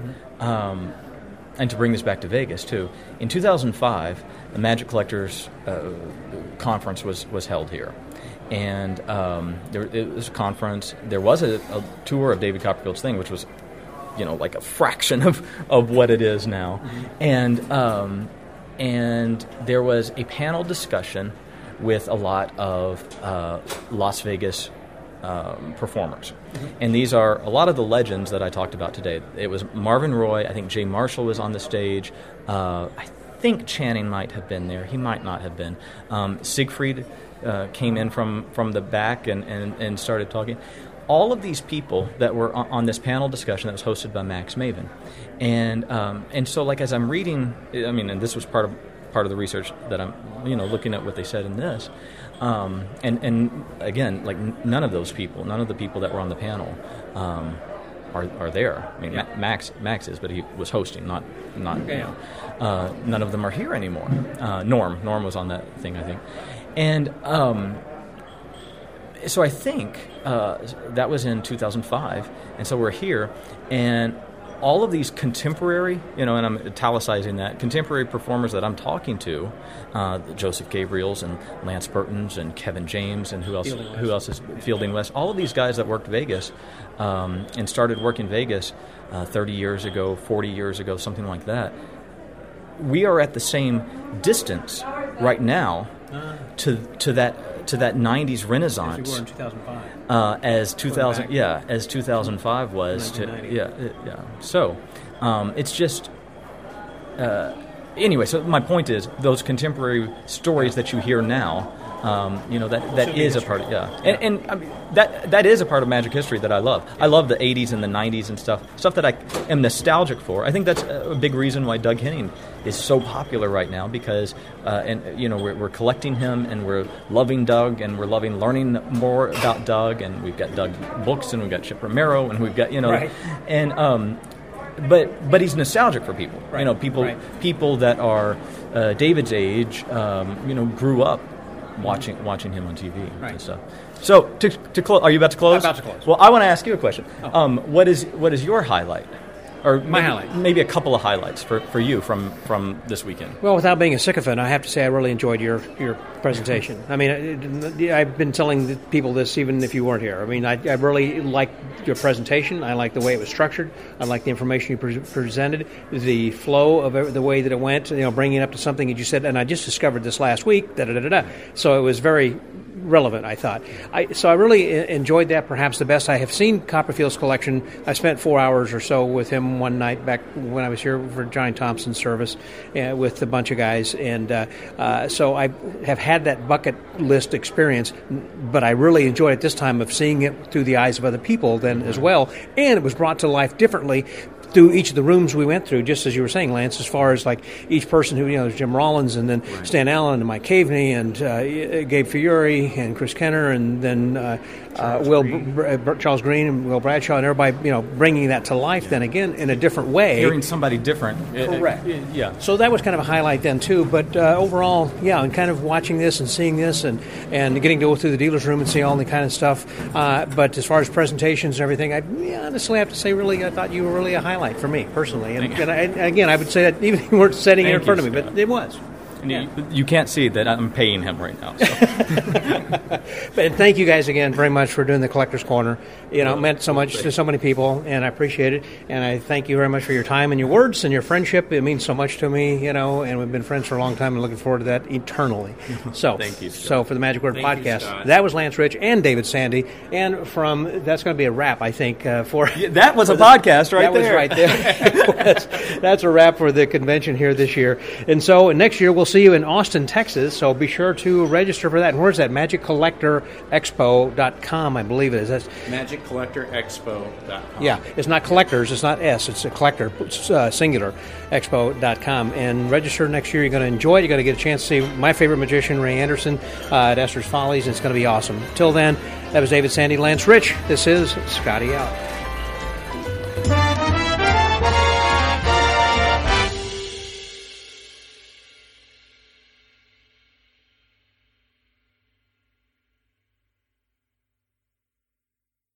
and to bring this back to Vegas, too, in 2005, the Magic Collectors Conference was held here. And it was a conference. There was a tour of David Copperfield's thing, which was, like a fraction of what it is now. Mm-hmm. And there was a panel discussion with a lot of Las Vegas performers. Mm-hmm. And these are a lot of the legends that I talked about today. It was Marvin Roy. I think Jay Marshall was on the stage. I think Channing might have been there. He might not have been. Siegfried came in from the back and started talking. All of these people that were on this panel discussion that was hosted by Max Maven. And so, as I'm reading, and this was part of the research that I'm, looking at what they said in this. And again, none of the people that were on the panel are there. I mean, Max is, but he was hosting, not. None of them are here anymore. Norm was on that thing, I think, and so I think that was in 2005, and so we're here, and all of these contemporary, and I'm italicizing that, contemporary performers that I'm talking to, Joseph Gabriels and Lance Burtons and Kevin James and who else is Fielding West, all of these guys that worked Vegas and started working Vegas 30 years ago, 40 years ago, something like that. We are at the same distance right now to that 90s Renaissance. As we were in 2005. As 2005 was to So it's just anyway. So my point is, those contemporary stories that you hear now, that is a part of and I mean, that is a part of magic history that I love. I love the 80s and the 90s and stuff that I am nostalgic for. I think that's a big reason why Doug Henning is so popular right now, because we're collecting him and we're loving Doug and we're loving learning more about Doug, and we've got Doug books and we've got Chip Romero and we've got and but he's nostalgic for people. People that are David's age, grew up watching him on TV and stuff. So to close, are you about to close? I'm about to close. Well, I want to ask you a question. What is your highlight or My highlight. maybe a couple of highlights for you from this weekend. Well, without being a sycophant, I have to say I really enjoyed your presentation. I mean, I've been telling the people this even if you weren't here. I mean, I really liked your presentation. I liked the way it was structured. I liked the information you presented, the flow of the way that it went, bringing it up to something that you said, and I just discovered this last week, da-da-da-da-da. So it was very relevant, I thought. So I really enjoyed that, perhaps the best I have seen Copperfield's collection. I spent 4 hours or so with him one night back when I was here for Johnny Thompson's service with a bunch of guys, and so I have had that bucket list experience, but I really enjoyed it this time of seeing it through the eyes of other people then as well, and it was brought to life differently through each of the rooms we went through, just as you were saying, Lance, as far as like each person who, there's Jim Rollins and then Stan Allen and Mike Caveney and Gabe Fiore and Chris Kenner and then Charles Green and Will Bradshaw and everybody, bringing that to life then again in a different way. Hearing somebody different. Correct. Yeah. So that was kind of a highlight then too, but overall, and kind of watching this and seeing this and getting to go through the dealer's room and see all the kind of stuff. But as far as presentations and everything, I honestly have to say, really, I thought you were really a highlight for me personally, and again, I would say that even if you weren't sitting here in front of me, but it was. And you can't see that I'm paying him right now. So. But thank you guys again very much for doing the Collector's Corner. It meant so much to so many people, and I appreciate it. And I thank you very much for your time and your words and your friendship. It means so much to me, and we've been friends for a long time and looking forward to that eternally. So, thank you, Scott. So for the Magic Word Thank you, Podcast, Scott. that was Lance Rich and David Sandy. And that's going to be a wrap, I think, for... That was a podcast right there. That was right there. That's a wrap for the convention here this year. And so next year we'll see you in Austin, Texas, so be sure to register for that. And where's that? MagicCollectorExpo.com, I believe it is. That's MagicCollectorExpo.com. Yeah, it's not collectors, it's not S, it's a collector, singular, expo.com. And register next year. You're going to enjoy it. You're going to get a chance to see my favorite magician, Ray Anderson, at Esther's Follies, and it's going to be awesome. Till then, that was David Sandy, Lance Rich. This is Scotty out.